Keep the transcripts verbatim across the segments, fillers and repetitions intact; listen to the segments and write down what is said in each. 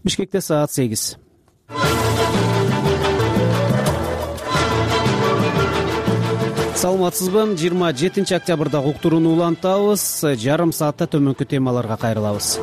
Бишкекте саат сегиз. Саламатсызбы? жыйырма жетинчи октябрда уктурууну улантабыз. Жарым саатта төмөнкү темаларга кайрылабыз.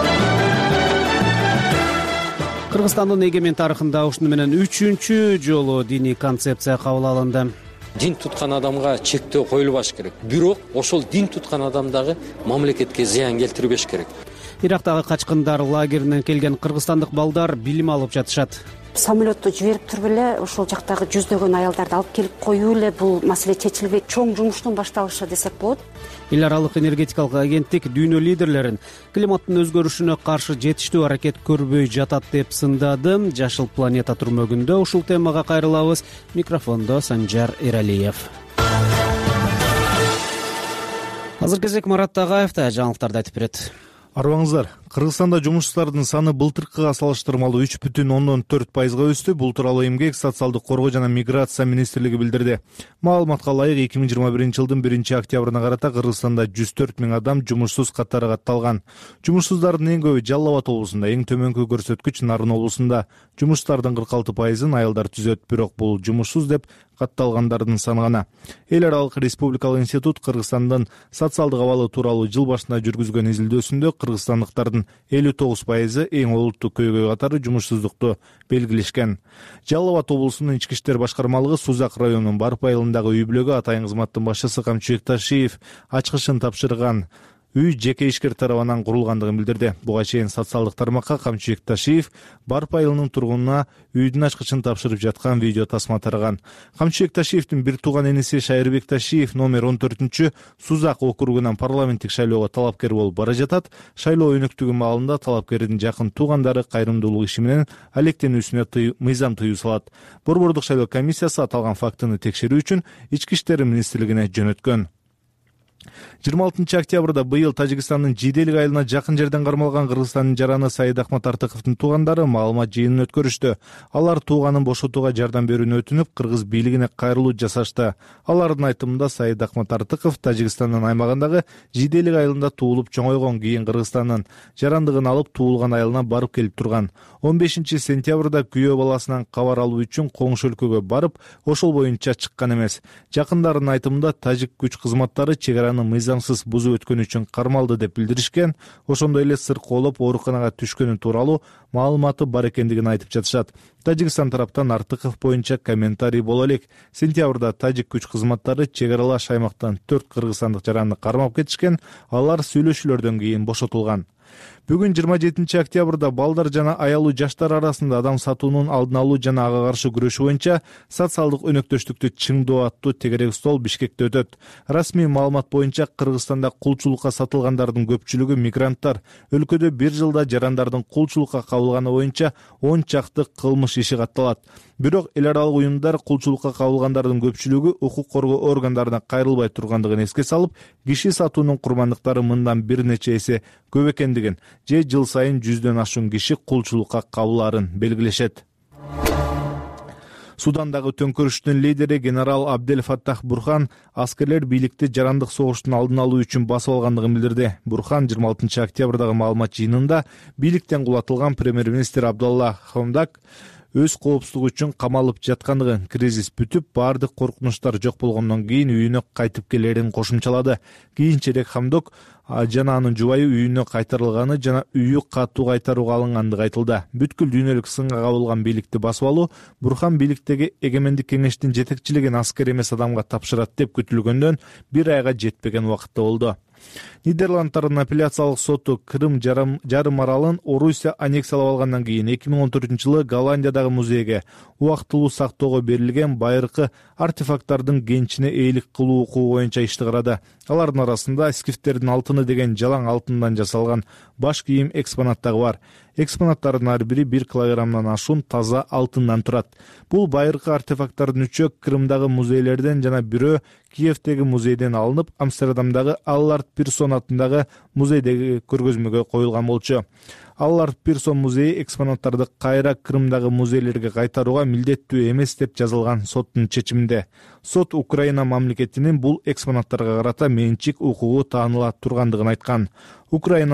Кыргызстандын эгемен тарыхында ушуну менен үчүнчү жолу диний концепция кабыл алынды. Дин туткан адамга чектөө коюлбаш керек. Бирок ошол дин туткан адам дагы мамлекетке зыян келтирбеш керек. Ирактагы качкындар лагеринен келген кыргызстандык балдар билим алып жатышат. Самолетту жиберип туруп эле ошол жактагы жүздөгөн аялдарды алып келип коюу эле бул маселе чечилбейт. Чоң жумуштун башталышы десек болот. Эл аралык энергетикалык агенттик дүйнө лидерлерин климаттын өзгөрүшүнө каршы жетиштүү аракет көрбөй жатат деп сындады. Жашыл планета турмөгүндө ушул темага кайрылабыз. Микрофондо Санжар Эралиев. Азыр кезек Марат Тагаевда жаңылыктарды айтып берет. Арбаңыздар, Кыргызстанда жумушчулардын саны былтыркыга салыштырмалуу үч бүтүн ондон төрт пайызга өстү. Бул тууралуу Эмгек, социалдык коргоо жана миграция министрлиги билдирди. Маалыматка ылайык эки миң жыйырма биринчи жылдын биринчи октябрына карата Кыргызстанда жүз төрт миң адам жумушсуз катары катталган. Жумушсуздардын эң көбү Жалал Абад облусунда, эң төмөнкү көрсөткүч Нарын облусунда. Жумуштардын кырк алты пайызын аялдар түзөт, бирок бул жумушсуз деп катталгандардын саны гана. Эл аралык республикалык институт Кыргызстандын социалдык абалы тууралуу жыл башында жүргүзгөн изилдөөсүндө кыргызстандыктардын элүү тогуз пайызы эң олуттуу көйгөй катары жумушсуздукту белгилешкен. Жалал Абад облусунун ички иштер башкармалыгы Сузак районунун Барп айылындагы үй бүлөгө атайын кызматтын башчысы Камчыбек Ташиев ачкычын тапшырган. Үй жеке ишкер тарабынан курулгандыгын билдирди. Буга чейин социалдык тармакка Камчыбек Ташиев Барп айылынын тургунуна үйдүн ачкычын тапшырып жаткан видео тасма тараган. Камчыбек Ташиевдин бир тууган эниси Шайырбек Ташиев номер он төртүнчү Сузак округунан парламенттик шайлоого талапкер болуп бара жатат. Шайлоо өнүктүгү маалында талапкердин жакын туугандары кайрымдуулук иши менен алектенүүсүнө мыйзам тыюу салат. Борбордук шайлоо комиссиясы аталган фактыны текшерүү үчүн Ички иштер министрлигине жөнөткөн. жыйырма алтынчы октябрда быйыл Тажикстандын Жиделик айылына жакын жерден кармалган Кыргызстандын жараны Саид Ахмат Артыковдун туугандары маалымат жыйынын өткөрүштү. Алар тууганын бошотууга жардам берүүнү өтүнүп, кыргыз бийлигине кайрылуу жасашты. Алардын айтымында Саид Ахмат Артыков Тажикстандын аймагындагы Жиделик айылында туулуп чоңойгон, кийин Кыргызстандын жарандыгын алып туулган айылына барып келип турган. он бешинчи сентябрда күйөө баласынан кабар алуу үчүн коңшу өлкөгө барып, ошол боюнча чыккан эмес. Жакындарынын айтымында тажик күч кызматтары чегараны мыйзамсыз бузуп өткөн үчүн кармалды деп билдиришкен. Ошондой эле сыркоолоп ооруканага түшкөнү тууралуу маалыматы бар экендигин айтып жатышат. Тажикстан тараптан Артыков боюнча комментарий боло элек. Сентябрда тажик күч кызматтары чегаралаш аймактан төрт кыргызстандык жаранды кармап кетишкен. Алар сүйлөшүүлөрдөн кийин бошотулган. Бүгүн жыйырма жетинчи октябрда балдар жана аялуу жаштар арасында адам сатуунун алдын алуу жана ага каршы күрөшүү боюнча социалдык өнөктөштүктү чыңдоо аттуу тегерек стол Бишкекте өтөт. Расмий маалымат боюнча Кыргызстанда кулчулукка сатылгандардын көпчүлүгү мигранттар. Өлкөдө бир жылда жарандардын кулчулукка кабылганы боюнча он чакты кылмыш иши катталат. Бирок эл аралык уюмдар кулчулукка кабылгандардын көпчүлүгү укук коргоо органдарына кайрылбай тургандыгын эске салып, киши сатуунун курмандыктары мындан бир нече эсе көп экендигин же жыл сайын жүздөн ашуун киши кулчулукка кабылаарын белгилешет. Судандагы төңкөрүштүн лидери генерал Абдел Фаттах Бурхан аскерлер бийликти жарандык согуштун алдын алуу үчүн басып алгандыгын билдирди. Бурхан жыйырма алтынчы октябрдагы маалымат жыйынында бийликтен кулатылган премьер-министр Абдалла Хамдак өз коопсуздугу үчүн камалып жаткандыгын, кризис бүтүп, баардык коркунучтар жок болгондон кийин үйүнө кайтып келерин кошумчалады. Кийинчерээк Хамдок жана анын жубайы үйүнө кайтарылганы жана үйү катуу кайтарууга алынгандыгы айтылды. Бүткүл дүйнөлүк сынга кабылган бийликти басып алуу Бурхан бийликтеги эгемендик кеңештин жетекчилигин аскер эмес адамга тапшырат деп күтүлгөндөн бир айга жетпеген убакытта болду. Нидерланддардын апелляциялык соту Крым жарым аралын Орусия аннексиялап алгандан кийин эки миң он төртүнчү жылы Голландиядагы музейге убактылуу сактоого берилген байыркы артефакттардын кенчине ээлик кылуу укугу боюнча ишти карады. Алардын арасында скифтердин алтыны деген жалаң алтындан жасалган баш кийим экспонат дагы бар. Экспонаттардын ар бири бир килограммдан ашуун таза алтындан турат. Бул байыркы артефакттардын үчөө Крымдагы музейлерден жана бирөө Киевдеги музейден алынып, Амстердамдагы Аллард Пирсон атындагы музейдеги көргөзмөгө коюлган болчу. Аллард Пирсон музейи экспонаттарды кайра Крымдагы музейлерге кайтарууга милдеттүү эмес деп жазылган соттун чечиминде. Сот Украина мамлекетинин бул экспонаттарга карата менчик укугу тааныла тургандыгын айткан. Украинанын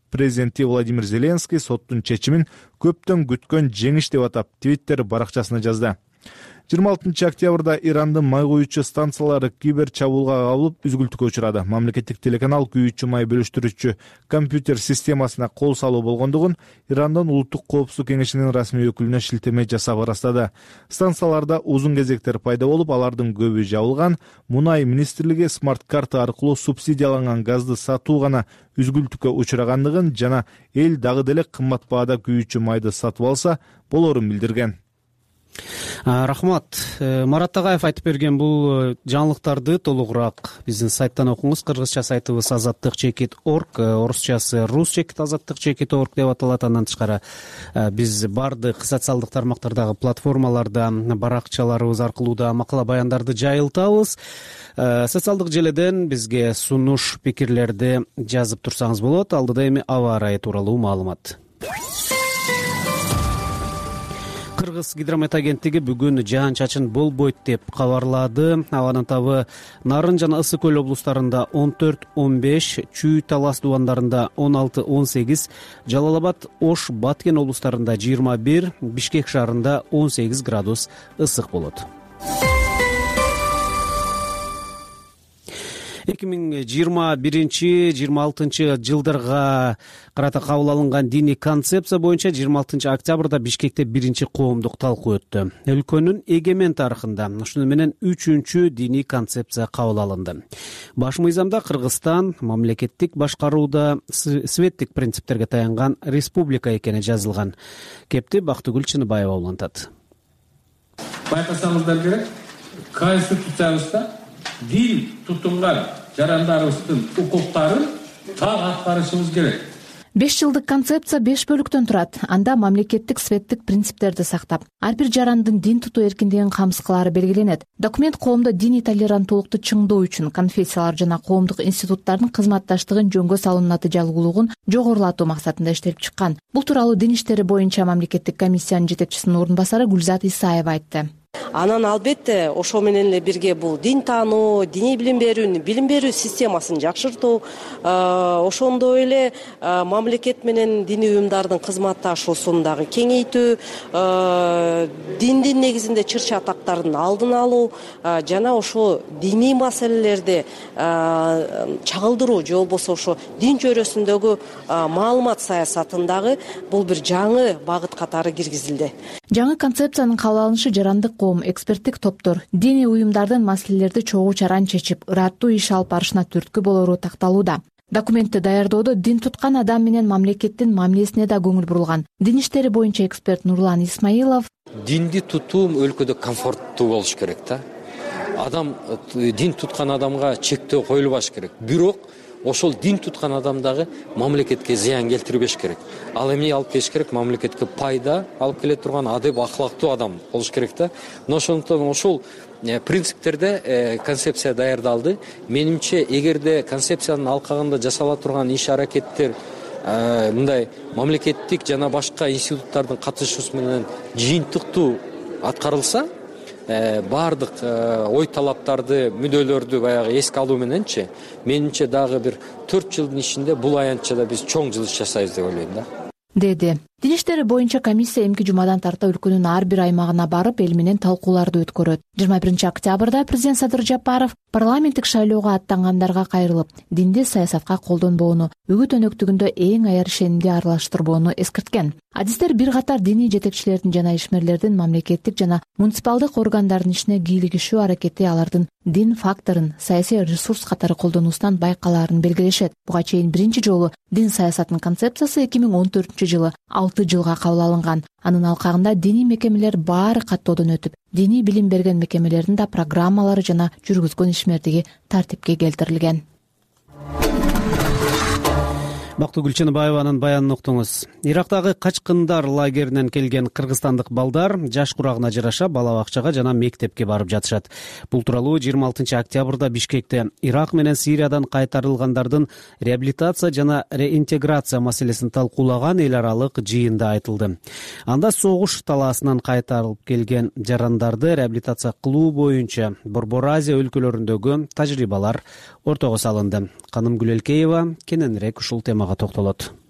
президенти Владимир Зеленский соттун чечимин көптөн күткөн жеңиш деп атап Твиттер баракчасына жазды. жыйырма алтынчы октябрда Ирандын май куючу станциялары кибер чабуулга кабылып үзгүлтүккө учурады. Мамлекеттик телеканал күйүүчү май бөлүштүрүүчү компьютер системасына кол салуу болгондугун Ирандын улуттук коопсуздук кеңешинин расмий өкүлүнө шилтеме жасап ырастады. Станцияларда узун кезектер пайда болуп, алардын көбү жабылган. Мунай министрлиги смарт-карта аркылуу субсидияланган газды сатуу гана үзгүлтүккө учурагандыгын жана эл дагы деле кымбат баада күйүүчү майды сатып алса болорун билдирген. Рахмат. Марат Тагаев айтып берген бул жаңылыктарды толугураак биздин сайттан окуңуз. Кыргызча сайтыбыз азаттык чекит орг, орусчасы рус чекит азаттык чекит орг деп аталат. Андан тышкары биз бардык социалдык тармактардагы платформаларда, баракчаларыбыз аркылуу да макала баяндарды жайылтабыз. Социалдык желеден бизге сунуш, пикирлерди жазып турсаңыз болот. Алдыда эми аба ырайы тууралуу маалымат. Кыргыз гидромет агенттиги бүгүн жаан-чачын болбойт деп кабарлады. Абанын табы Нарын жана Ысык көл облустарында он төрт он беш, Чүй Талас дубандарында он алты он сегиз, Жалал Абад, Ош, Баткен облустарында жыйырма бир, Бишкек шаарында он сегиз градус ысык болот. эки миң жыйырма биринчи жыйырма алтынчы жылдарга карата кабыл алынган диний концепция боюнча жыйырма алтынчы октябрда Бишкекте биринчи коомдук талкуу өттү. Өлкөнүн эгемен тарыхында ушуну менен үчүнчү диний концепция кабыл алынды. Баш мыйзамда Кыргызстан мамлекеттик башкарууда светтик принциптерге таянган республика экени жазылган. Кепти Бактыгүл Чыныбаева улантат. Байкасаңыздар керек, конституциябызда дин тутунган жарандарыбыздын укуктарын так аткарышыбыз керек. беш жылдык концепция беш бөлүктөн турат. Анда мамлекеттик светтик принциптерди сактап, ар бир жарандын дин тутуу эркиндигин камсыз кылаары белгиленет. Документ коомдо диний толеранттуулукту чыңдоо үчүн конфессиялар жана коомдук институттардын кызматташтыгын жөнгө салуунун натыйжалуулугун жогорулатуу максатында иштелип чыккан. Бул тууралуу дин иштери боюнча мамлекеттик комиссиянын жетекчисинин орун басары Гүлзат Исаева айтты. Анан албетте ошо менен эле бирге бул дин таануу, диний билим берүүнү, билим берүү системасын жакшыртуу, ошондой эле мамлекет менен диний уюмдардын кызматташуусун дагы кеңейтүү, диндин негизинде чыр чатактардын алдын алуу жана ошо диний маселелерди чагылдыруу же болбосо ошо дин чөйрөсүндөгү маалымат саясатындагы бул бир жаңы багыт катары киргизилди. Жаңы концепциянын кабыл алынышы жарандык коом, эксперттик топтор, диний уюмдардын маселелерди чогуу чаран чечип, ыраттуу иш алып барышына түрткү болору такталууда. Документти даярдоодо дин туткан адам менен мамлекеттин мамилесине да көңүл бурулган. Дин иштери боюнча эксперт Нурлан Исмаилов: динди тутуу өлкөдө комфорттуу болуш керек да. Адам дин туткан адамга чектөө коюлбаш керек. Бирок ошол дин туткан адам дагы мамлекетке зыян келтирбеш керек. Ал эмне алып келиш керек? Мамлекетке пайда алып келе турган адеп акылактуу адам болуш керек да. Ошондон ошол принциптерде концепция даярдалды. Менимче, эгерде концепциянын алкагында жасала турган иш аракеттер мындай мамлекеттик жана башка институттардын катышуусу менен жыйынтыктуу аткарылса, бардык ой талаптарды, мүдөлөрдү баягы эске алуу мененчи, менимче дагы бир төрт жылдын ичинде бул аянтчада биз чоң жылыш жасайбыз деп ойлойм да. Деди. Дин иштери боюнча комиссия эмки жумадан тарта өлкөнүн ар бир аймагына барып, эл менен талкууларды өткөрөт. жыйырма биринчи октябрда президент Садыр Жапаров парламенттик шайлоого аттангандарга кайрылып, динди саясатка колдонбоону, үгүт өнөктүгүндө эң аяр ишенимди аралаштырбоону эскерткен. Адистер бир катар диний жетекчилердин жана ишмерлердин мамлекеттик жана муниципалдык органдардын ишине кийлигишүү аракети алардын дин факторун саясий ресурс катары колдонуусунан байкалаарын белгилешет. Буга чейин биринчи жолу дин саясатынын концепциясы эки миң он төртүнчү жылы алты жылга кабыл алынган. Анын алкагында диний мекемелер баары каттоодон өтүп, диний билим берген мекемелердин да программалары жана жүргүзгөн ишмердиги тартипке келтирилген. Бактыгүл Чыныбаеванын баянын уктуңуз. Ирактагы качкындар лагеринен келген кыргызстандык балдар жаш курагына жараша бала бакчага жана мектепке барып жатышат. Бул тууралуу жыйырма алтынчы октябрда Бишкекте Ирак менен Сириядан кайтарылгандардын реабилитация жана реинтеграция маселесин талкуулаган эл аралык жыйында айтылды. Анда согуш талаасынан кайтарылып келген жарандарды реабилитация кылуу боюнча Борбор Азия өлкөлөрүндөгү тажрыйбалар ортого салынды. Канымгүл Элкеева кененирээк ушул темага токтолот.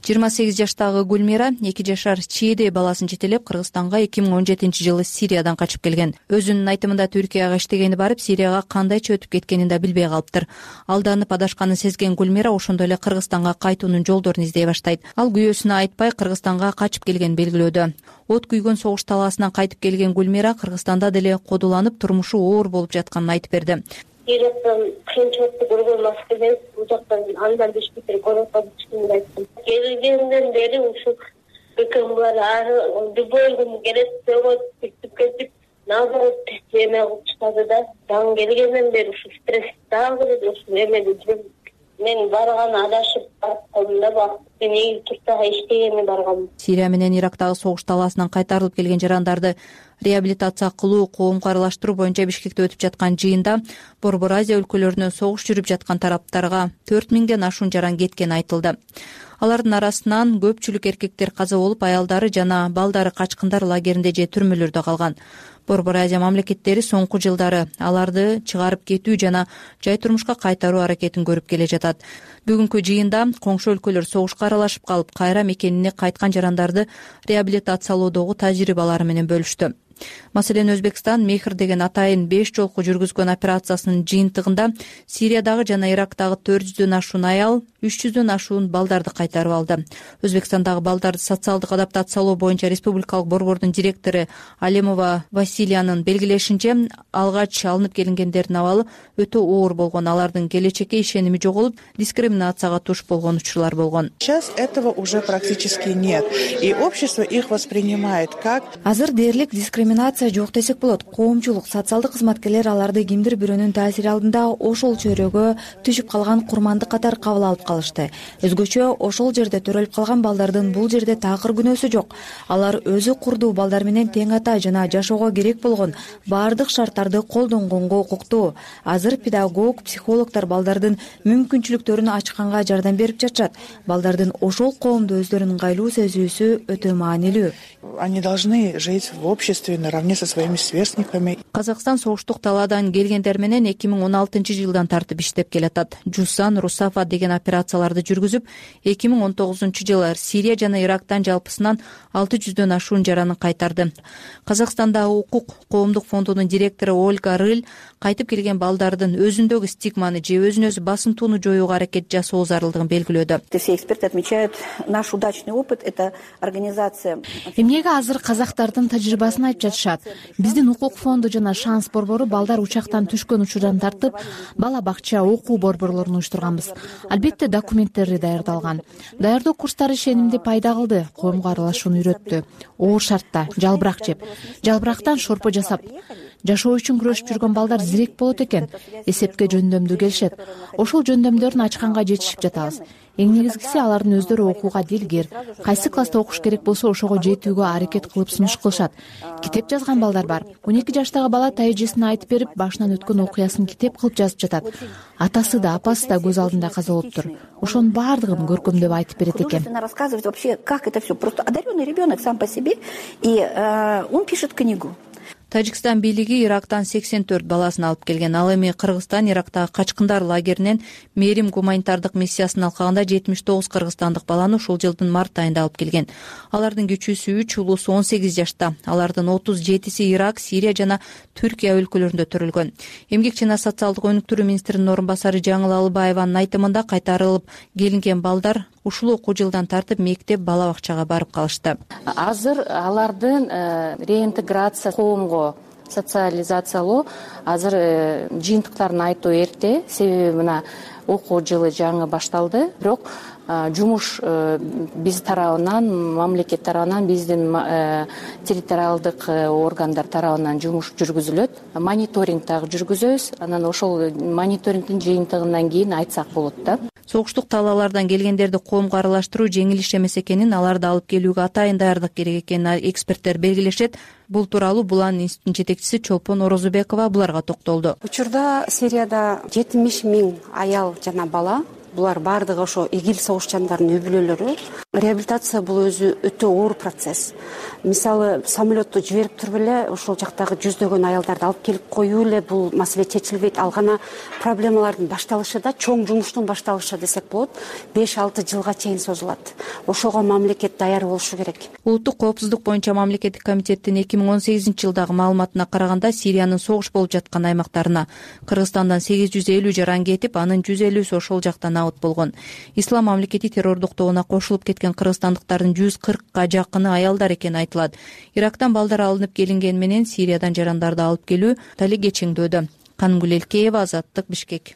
жыйырма сегиз жаштагы Гүлмира эки жашар чийди баласын жетелеп Кыргызстанга эки миң он жетинчи жылы Сириядан качып келген. Өзүнүн айтымында Түркияга иштегени барып, Сирияга кандайча өтүп кеткенин да билбей калыптыр. Алданып адашканын сезген Гүлмира ошондой эле Кыргызстанга кайтуунун жолдорун издей баштайт. Ал күйөөсүнө айтпай Кыргызстанга качып келгенин белгилөөдө. От күйгөн согуш талаасынан кайтып келген Гүлмира Кыргызстанда деле кодуланып, турмушу оор болуп жатканын айтып берди. Ирактан кыйынчылыкты көргөн маскеден бул жактан андан бешбитир көрүп калып айттым. Келгенден бери ушул ыкымдар ары любой күн келет деп күтүп кетип, наоборот эме кылып чыгады да. Таң келгенден бери ушул стресс дагы ушул эмеде жүрөм. Мен барган адашып барып да бак. Мен эки туртага иштегени баргам. Сирия менен Ирактагы согуш талаасынан кайтарылып келген жарандарды реабилитация кылуу, коомго аралаштыруу боюнча Бишкекте өтүп жаткан жыйында Борбор Азия өлкөлөрүнө согуш жүрүп жаткан тараптарга төрт миңден ашуун жаран кеткени айтылды. Алардын арасынан көпчүлүк эркектер каза болуп, аялдары жана балдары качкындар лагеринде же түрмөлөрдө калган. Борбор Азия мамлекеттери соңку жылдары аларды чыгарып кетүү жана жай турмушка кайтаруу аракетин көрүп келе жатат. Бүгүнкү жыйында коңшу өлкөлөр согушка аралашып калып, кайра мекенине кайткан жарандарды реабилитациялоодогу тажрыйбалары менен бөлүштү. Маселен, Өзбекстан Мехр деген атайын беш жолку жүргүзгөн операциясынын жыйынтыгында Сириядагы жана Ирактагы төрт жүздөн ашуун аял, үч жүздөн ашуун балдарды кайтарып алды. Өзбекстандагы балдарды социалдык адаптациялоо боюнча республикалык борбордун директору Алемова Василиянын белгилешинче, алгач алынып келингендердин абалы өтө оор болгон, алардын келечекке ишеними жоголуп, дискриминацияга туш болгон учурлар болгон. Сейчас этого уже практически нет, и общество их воспринимает как... Азыр дээрлик дискриминация жок десек болот. Коомчулук, социалдык кызматкерлер аларды кимдир бирөөнүн таасири алдында ошол чөйрөгө түшүп калган курмандык катары кабыл алып калышты. Өзгөчө ошол жерде төрөлүп калган балдардын бул жерде такыр күнөөсү жок. Алар өзү курдуу балдар менен тең ата жана жашоого керек болгон баардык шарттарды колдонгонго укуктуу. Азыр педагог, психологдор балдардын мүмкүнчүлүктөрүн ачканга жардам берип жатышат. Балдардын ошол коомдо өздөрүн ыңгайлуу сезүүсү өтө маанилүү. Они должны жить в обществе наравне со своими сверстниками. Казакстан согуштук талаадан келгендер менен эки миң он алтынчы жылдан тартып иштеп келатат. Жусан, Русафа деген операцияларды жүргүзүп, эки миң он тогузунчу жылы Сирия жана Ирактан жалпысынан алты жүздөн ашуун жаранын кайтарды. Казакстандагы укук коомдук фондунун директору Ольга Рыль кайтып келген балдардын өзүндөгү стигманы же өзүн өзү басынтууну жоюуга аракет жасоо зарылдыгын белгилөөдө. Все эксперты отмечают наш удачный опыт. Это организация. Эмнеге азыр казактардын тажрыйбасын айтып жатышат. Биздин укук фонду жана Шанс борбору балдар учактан түшкөн учурдан тартып, бала бакча, окуу борборлорун уюштурганбыз. Албетте документтери даярдалган. Даярдоо курстары ишенимди пайда кылды, коомго аралашууну үйрөттү. Оор шартта жалбырак жеп, жалбырактан шорпо жасап, жашоо үчүн күрөшүп жүргөн балдар зирек болот экен. Эсепке жөндөмдүү келишет. Ошол жөндөмдөрүн ачканга жетишип жатабыз. Эң негизгиси алардын өздөрү окууга дилгер, кайсы класста окуш керек болсо ошого жетүүгө аракет кылып сунуш кылышат. Китеп жазган балдар бар. он эки жаштагы бала тажрыйбасын айтып берип, башынан өткөн окуясын китеп кылып жазып жатат. Атасы да, апасы да көз алдында каза болуптур. Ошонун баардыгын көркөмдөп айтып берет экен. Рассказывать вообще, как это все. Просто одаренный ребенок сам по себе, и э, он пишет книгу. Тажикстан бийлиги Ирактан сексен төрт баласын алып келген. Ал эми Кыргызстан Ирактагы качкындар лагеринен Мерим гуманитардык миссиясын алкагында жетимиш тогуз кыргызстандык баланы ушул жылдын март айында алып келген. Алардын кичүүсү үч, улуусу он сегиз жашта. Алардын отуз жетиси Ирак, Сирия жана Түркия өлкөлөрүндө төрөлгөн. Эмгек жана социалдык өнүктүрүү министринин орун басары Жаңыл Алыбаеванын айтымында кайтарылып келинген балдар ушул окуу жылдан тартып мектеп, бала бакчага барып калышты. Азыр алардын реинтеграция коомго социализациялоо азыр жыйынтыктарын айтуу эрте, себеби мына окуу жылы жаңы башталды. Бирок жумуш биз тарабынан, мамлекет тарабынан, биздин территориалдык органдар тарабынан жумуш жүргүзүлөт. Мониторинг дагы жүргүзөбүз. Анан ошол мониторингдин жыйынтыгынан кийин айтсак болот да. Согуштук талаалардан келгендерди коомго аралаштыруу жеңил иш эмес экенин, аларды алып келүүгө атайын даярдык керек экенин эксперттер белгилешет. Бул тууралуу Булан институтунун жетекчиси Чолпон Орозубекова буларга токтолду. Учурда Сирияда жетимиш миң аял жана бала булар баардыгы ошо игил согушчандардын үй бүлөлөрү. Реабилитация бул өзү өтө оор процесс. Мисалы самолетту жиберип туруп эле ошол жактагы жүздөгөн аялдарды алып келип коюу эле бул маселе чечилбейт. Ал гана проблемалардын башталышы да, чоң жумуштун башталышы десек болот, беш алты жылга чейин созулат. Ошого мамлекет даяр болушу керек. Улуттук коопсуздук боюнча мамлекеттик комитеттин эки миң он сегизинчи жылдагы маалыматына караганда Сириянын согуш болуп жаткан аймактарына Кыргызстандан сегиз жүз элүү жаран кетип, анын жүз элүүсү ошол жактан абыт болгон. Ислам мамлекети террордук тобуна кошулуп кеткен кыргызстандыктардын жүз кыркка жакыны аялдар экени айтылат. Ирактан балдар алынып келингени менен Сириядан жарандарды алып келүү тали кечеңдөөдө. Канымгүл Элкеева, Азаттык, Бишкек.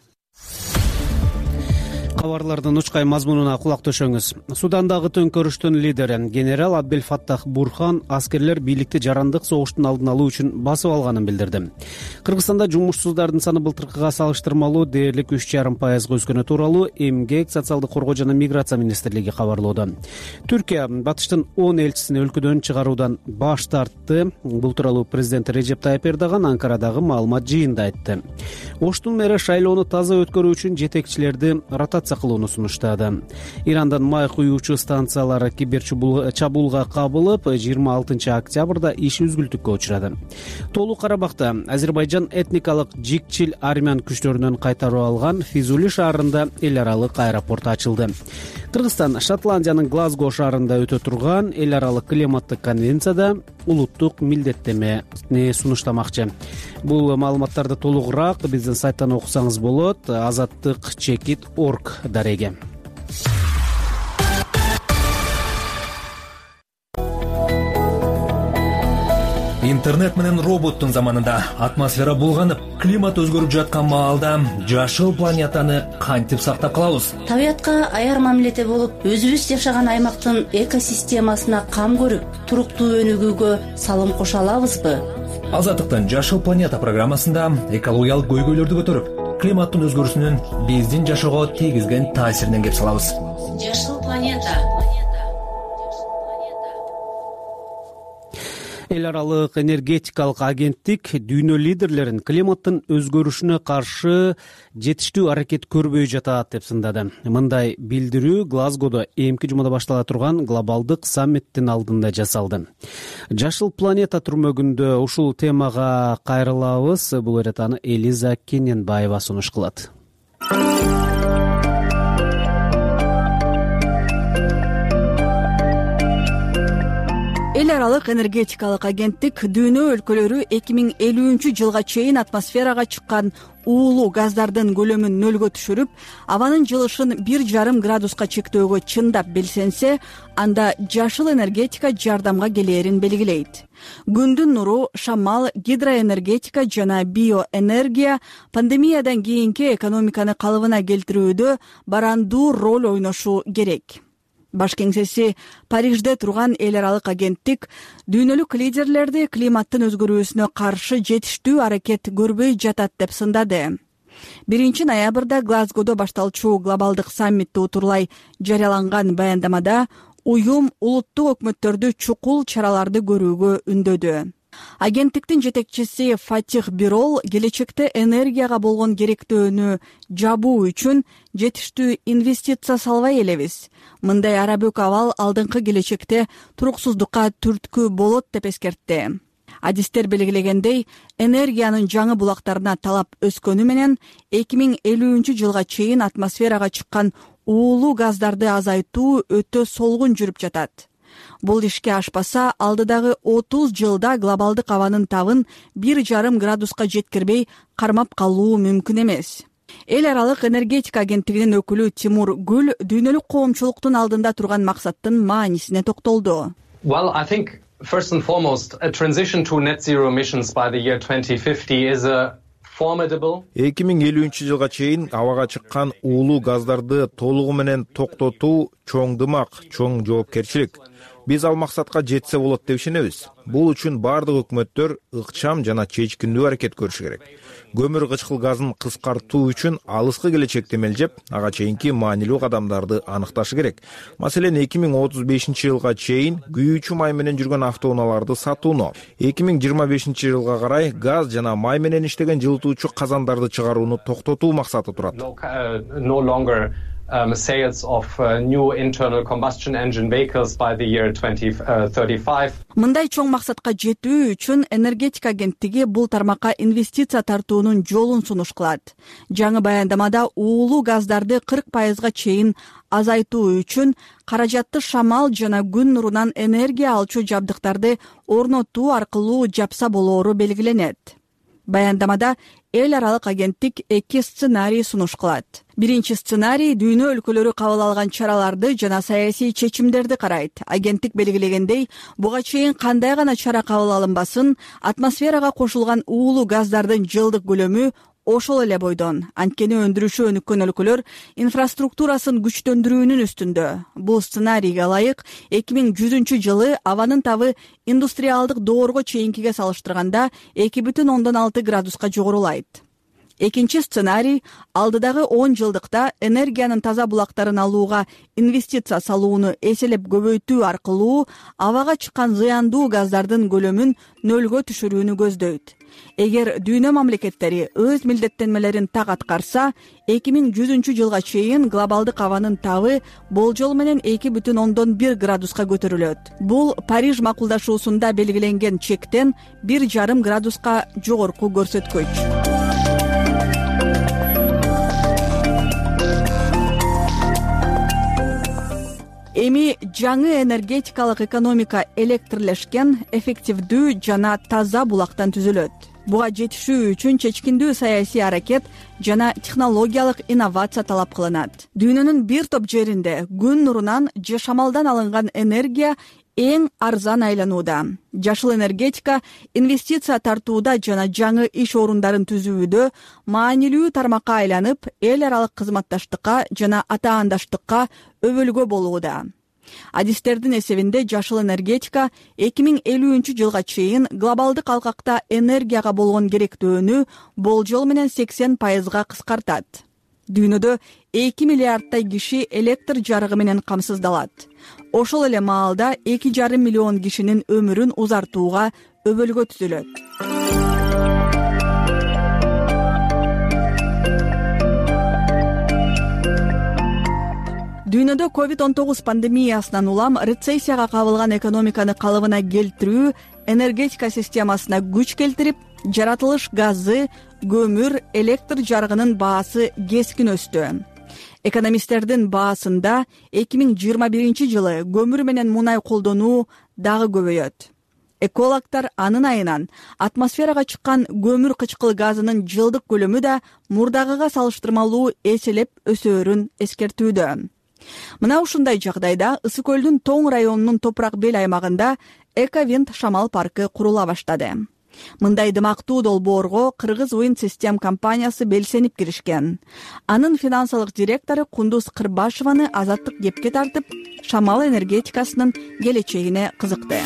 Кабарлардын учкай мазмунуна кулак төшөңүз. Судандагы төңкөрүштүн лидери генерал Абдел Фаттах Бурхан аскерлер бийликти жарандык согуштун алдын алуу үчүн басып алганын билдирди. Кыргызстанда жумушсуздардын саны былтыркыга салыштырмалуу дээрлик үч жарым пайызга өскөнү тууралуу Эмгек, социалдык коргоо жана миграция министрлиги кабарлоодо. Түркия батыштын он элчисин өлкөдөн чыгаруудан баш тартты. Бул тууралуу президент Режеп Тайып Эрдоган Анкарадагы маалымат жыйынында айтты. Оштун мэри шайлоону таза өткөрүү үчүн жетекчилерди ротация кылууну сунуштады. Ирандан май куюучу станциялары кибер чабуулга кабылып, жыйырма алтынчы октябрда иш үзгүлтүккө учурады. Толук Карабакта Азербайжан этникалык жикчил армян күчтөрүнөн кайтарып алган Физули шаарында эл аралык аэропорт ачылды. Кыргызстан Шотландиянын Глазго шаарында өтө турган эл аралык климаттык конвенцияда улуттук милдеттемени сунуштамакчы. Бул маалыматтарды толугураак биздин сайттан окусаңыз болот. азаттык чекит точка орг дареги. Интернет менен роботтун заманында атмосфера булганып, климат өзгөрүп жаткан маалда жашыл планетаны кантип сактап калабыз? Табиятка аяр мамиледе болуп, өзүбүз жашаган аймактын экосистемасына кам көрүп, туруктуу өнүгүүгө салым кошо алабызбы? Азаттыктын Жашыл планета программасында экологиялык көйгөйлөрдү көтөрүп, климаттын өзгөрүшүнүн биздин жашоого тийгизген таасиринен кеп салабыз. Жашыл планета. Эл аралык энергетикалык агенттик дүйнө лидерлерин климаттын өзгөрүшүнө каршы жетиштүү аракет көрбөй жатат деп сындады. Мындай билдирүү Глазгодо эмки жумада баштала турган глобалдык саммиттин алдында жасалды. Жашыл планета түрмөгүндө ушул темага кайрылабыз. Бул эретаны Элиза Кененбаева сунуш кылат. Эл аралык энергетикалык агенттик дүйнө өлкөлөрү эки миң элүүнчү жылга чейин атмосферага чыккан уулуу газдардын көлөмүн нөлгө түшүрүп, абанын жылышын бир жарым градуска чектөөгө чындап белсенсе, анда жашыл энергетика жардамга келээрин белгилейт. Күндүн нуру, шамал, гидроэнергетика жана биоэнергия пандемиядан кийинки экономиканы калыбына келтирүүдө барандуу роль ойношу керек. Баш кеңсеси Парижде турган эл аралык агенттик дүйнөлүк лидерлерди климаттын өзгөрүүсүнө каршы жетиштүү аракет көрбөй жатат деп сындады. биринчи ноябрда Глазгодо башталчу глобалдык саммитти утурлай жарыяланган баяндамада уюм улуттук өкмөттөрдү чукул чараларды көрүүгө үндөдү. Агенттиктин жетекчиси Фатих Бирол келечекте энергияга болгон керектөөнү жабуу үчүн жетиштүү инвестиция салбай элебиз. Мындай арабөк абал алдыңкы келечекте туруксуздукка түрткү болот деп эскертти. Адистер белгилегендей, энергиянын жаңы булактарына талап өскөнү менен эки миң элүүнчү жылга чейин атмосферага чыккан уулуу газдарды азайтуу өтө солгун жүрүп жатат. Бул ишке ашпаса, алдыдагы отуз жылда глобалдык абанын табын бир жарым градуска жеткирбей кармап калуу мүмкүн эмес. Эл аралык энергетика агенттигинин өкүлү Тимур Гүл дүйнөлүк коомчулуктун алдында турган максаттын маанисине токтолду. Well, I think first and foremost, a transition to net zero emissions by the year twenty fifty is a эки миң элүүнчү жылга чейин абага чыккан уулуу газдарды толугу менен токтотуу чоң дымак, чоң жоопкерчилик. Биз ал максатка жетсе болот деп ишенебиз. Бул үчүн бардык өкмөттөр ыкчам жана чечкиндүү аракет көрүшү керек. Көмүр кычкыл газын кыскартуу үчүн алыскы келечекти мелжеп, ага чейинки маанилүү кадамдарды аныкташы керек. Маселен, эки миң отуз бешинчи жылга чейин күйүүчү май менен жүргөн автоунааларды сатууну, эки миң жыйырма бешинчи жылга карай газ жана май менен иштеген жылытуучу казандарды чыгарууну токтотуу максаты турат. um, sales of uh, new internal combustion engine vehicles by the year twenty thirty-five. Мындай чоң максатка жетүү үчүн энергетика агенттиги бул тармакка инвестиция тартуунун жолун сунуш кылат. Жаңы баяндамада уулуу газдарды кырк пайызга чейин азайтуу үчүн каражатты шамал жана күн нурунан энергия алчу жабдыктарды орнотуу аркылуу жапса болоору белгиленет. Баяндамада эл аралык агенттик эки сценарий сунуш кылат. Биринчи сценарий дүйнө өлкөлөрү кабыл алган чараларды жана саясий чечимдерди карайт. Агенттик белгилегендей, буга чейин кандай гана чара кабыл алынбасын, атмосферага кошулган уулуу газдардын жылдык көлөмү ошол эле бойдон. Анткени өндүрүшү өнүккөн өлкөлөр инфраструктурасын күчтөндүрүүнүн үстүндө. Бул сценарийге ылайык эки миң жүзүнчү жылы абанын табы индустриалдык доорго чейинкиге салыштырганда эки бүтүн ондон алты градуска жогорулайт. Экинчи сценарий алдыдагы он жылдыкта энергиянын таза булактарын алууга инвестиция салууну эселеп көбөйтүү аркылуу абага чыккан зыяндуу газдардын көлөмүн нөлгө түшүрүүнү көздөйт. Эгер дүйнө мамлекеттери өз милдеттенмелерин так аткарса, эки миң жүзүнчү жылга чейин глобалдык абанын табы болжол менен эки бүтүн ондон бир градуска көтөрүлөт. Бул Париж макулдашуусунда белгиленген чектен бир жарым градуска жогорку көрсөткүч. Эми жаңы энергетикалык экономика электрлешкен, эффективдүү жана таза булактан түзүлөт. Буга жетишүү үчүн чечкиндүү саясий аракет жана технологиялык инновация талап кылынат. Дүйнөнүн бир топ жеринде күн нурунан же шамалдан алынган энергия эң арзан айланууда. Жашыл энергетика инвестиция тартууда жана жаңы иш орундарын түзүүдө маанилүү тармакка айланып, эл аралык кызматташтыкка жана атаандаштыкка өбөлгө болууда. Адистердин эсебинде жашыл энергетика эки миң элүүнчү жылга чейин глобалдык алкакта энергияга болгон керектөөнү болжол менен сексен пайызга кыскартат. Дүйнөдө эки миллиардтай киши электр жарыгы менен камсыздалат. Ошол эле маалда эки жарым миллион кишинин өмүрүн узартууга өбөлгө түзүлөт. Дүйнөдө ковид он тогуз пандемиясынан улам рецессияга кабылган экономиканы калыбына келтирүү энергетика системасына күч келтирип, жаратылыш газы, көмүр, электр жарыгынын баасы кескин өстү. Экономисттердин баасында эки миң жыйырма биринчи жылы көмүр менен мунай колдонуу дагы көбөйөт. Экологдор анын айынан атмосферага чыккан көмүр кычкыл газынын жылдык көлөмү да мурдагыга салыштырмалуу эселеп өсөөрүн эскертүүдө. Мына ушундай жагдайда Ысык көлдүн Тоң районунун топурак бел аймагында Эковинд шамал паркы курула баштады. Мындай дымактуу долбоорго Кыргыз Wind System компаниясы белсенип киришкен. Анын финансылык директору Кундуз Кырбашеваны азаттык кепке тартып, шамал энергетикасынын келечегине кызыкты.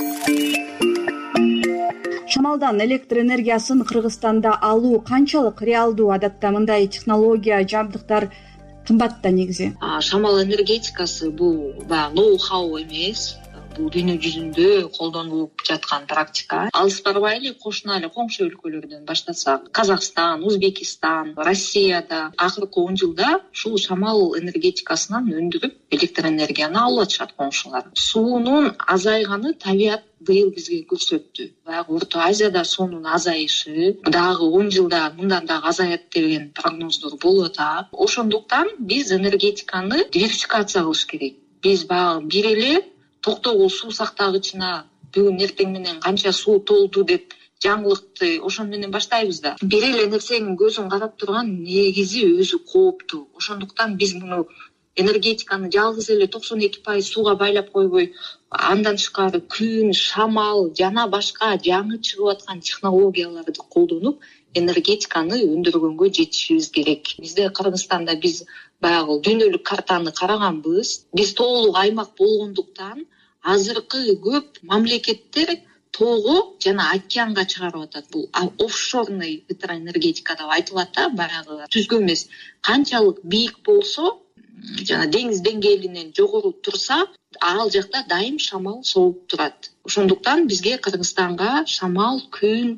Шамалдан электр энергиясын Кыргызстанда алуу канчалык реалдуу? Адатта мындай технология, жабдыктар кымбат да негизи. Шамал энергетикасы бул баягы ноу-хау эмес. Бул дүйнө жүзүндө колдонулуп жаткан практика. Алыс барбай эле кошуна эле коңшу өлкөлөрдөн баштасак, Казакстан, Узбекистан, Россияда акыркы он жылда ушул шамал энергетикасынан өндүрүп электр энергияны алып атышат коңшулар. Суунун азайганы табият быйыл бизге көрсөттү. Баягы Орто Азияда суунун азайышы дагы он жылда мындан дагы азаят деген прогноздор болуп атат. Ошондуктан биз энергетиканы диверсификация кылыш керек. Биз баягы бир эле токтогул суу сактагычына бүгүн эртең менен канча суу толду деп жаңылыкты ошон менен баштайбыз да. Бир эле нерсенин көзүн карап турган негизи өзү кооптуу. Ошондуктан биз муну энергетиканы жалгыз эле токсон эки пайыз сууга байлап койбой, андан тышкары күн, шамал жана башка жаңы чыгып аткан технологияларды колдонуп энергетиканы өндүргөнгө жетишибиз керек. Бизде Кыргызстанда биз баягы дүйнөлүк картаны караганбыз. Биз тоолук аймак болгондуктан азыркы көп мамлекеттер тоого жана океанга чыгарып атат. Бул офшорный ветроэнергетика деп айтылат да, баягы түзгө эмес. Канчалык бийик болсо, жана деңиз деңгээлинен жогору турса, ал жакта дайым шамал соғуп турат. Ошондуктан бизге Кыргызстанга шамал, күн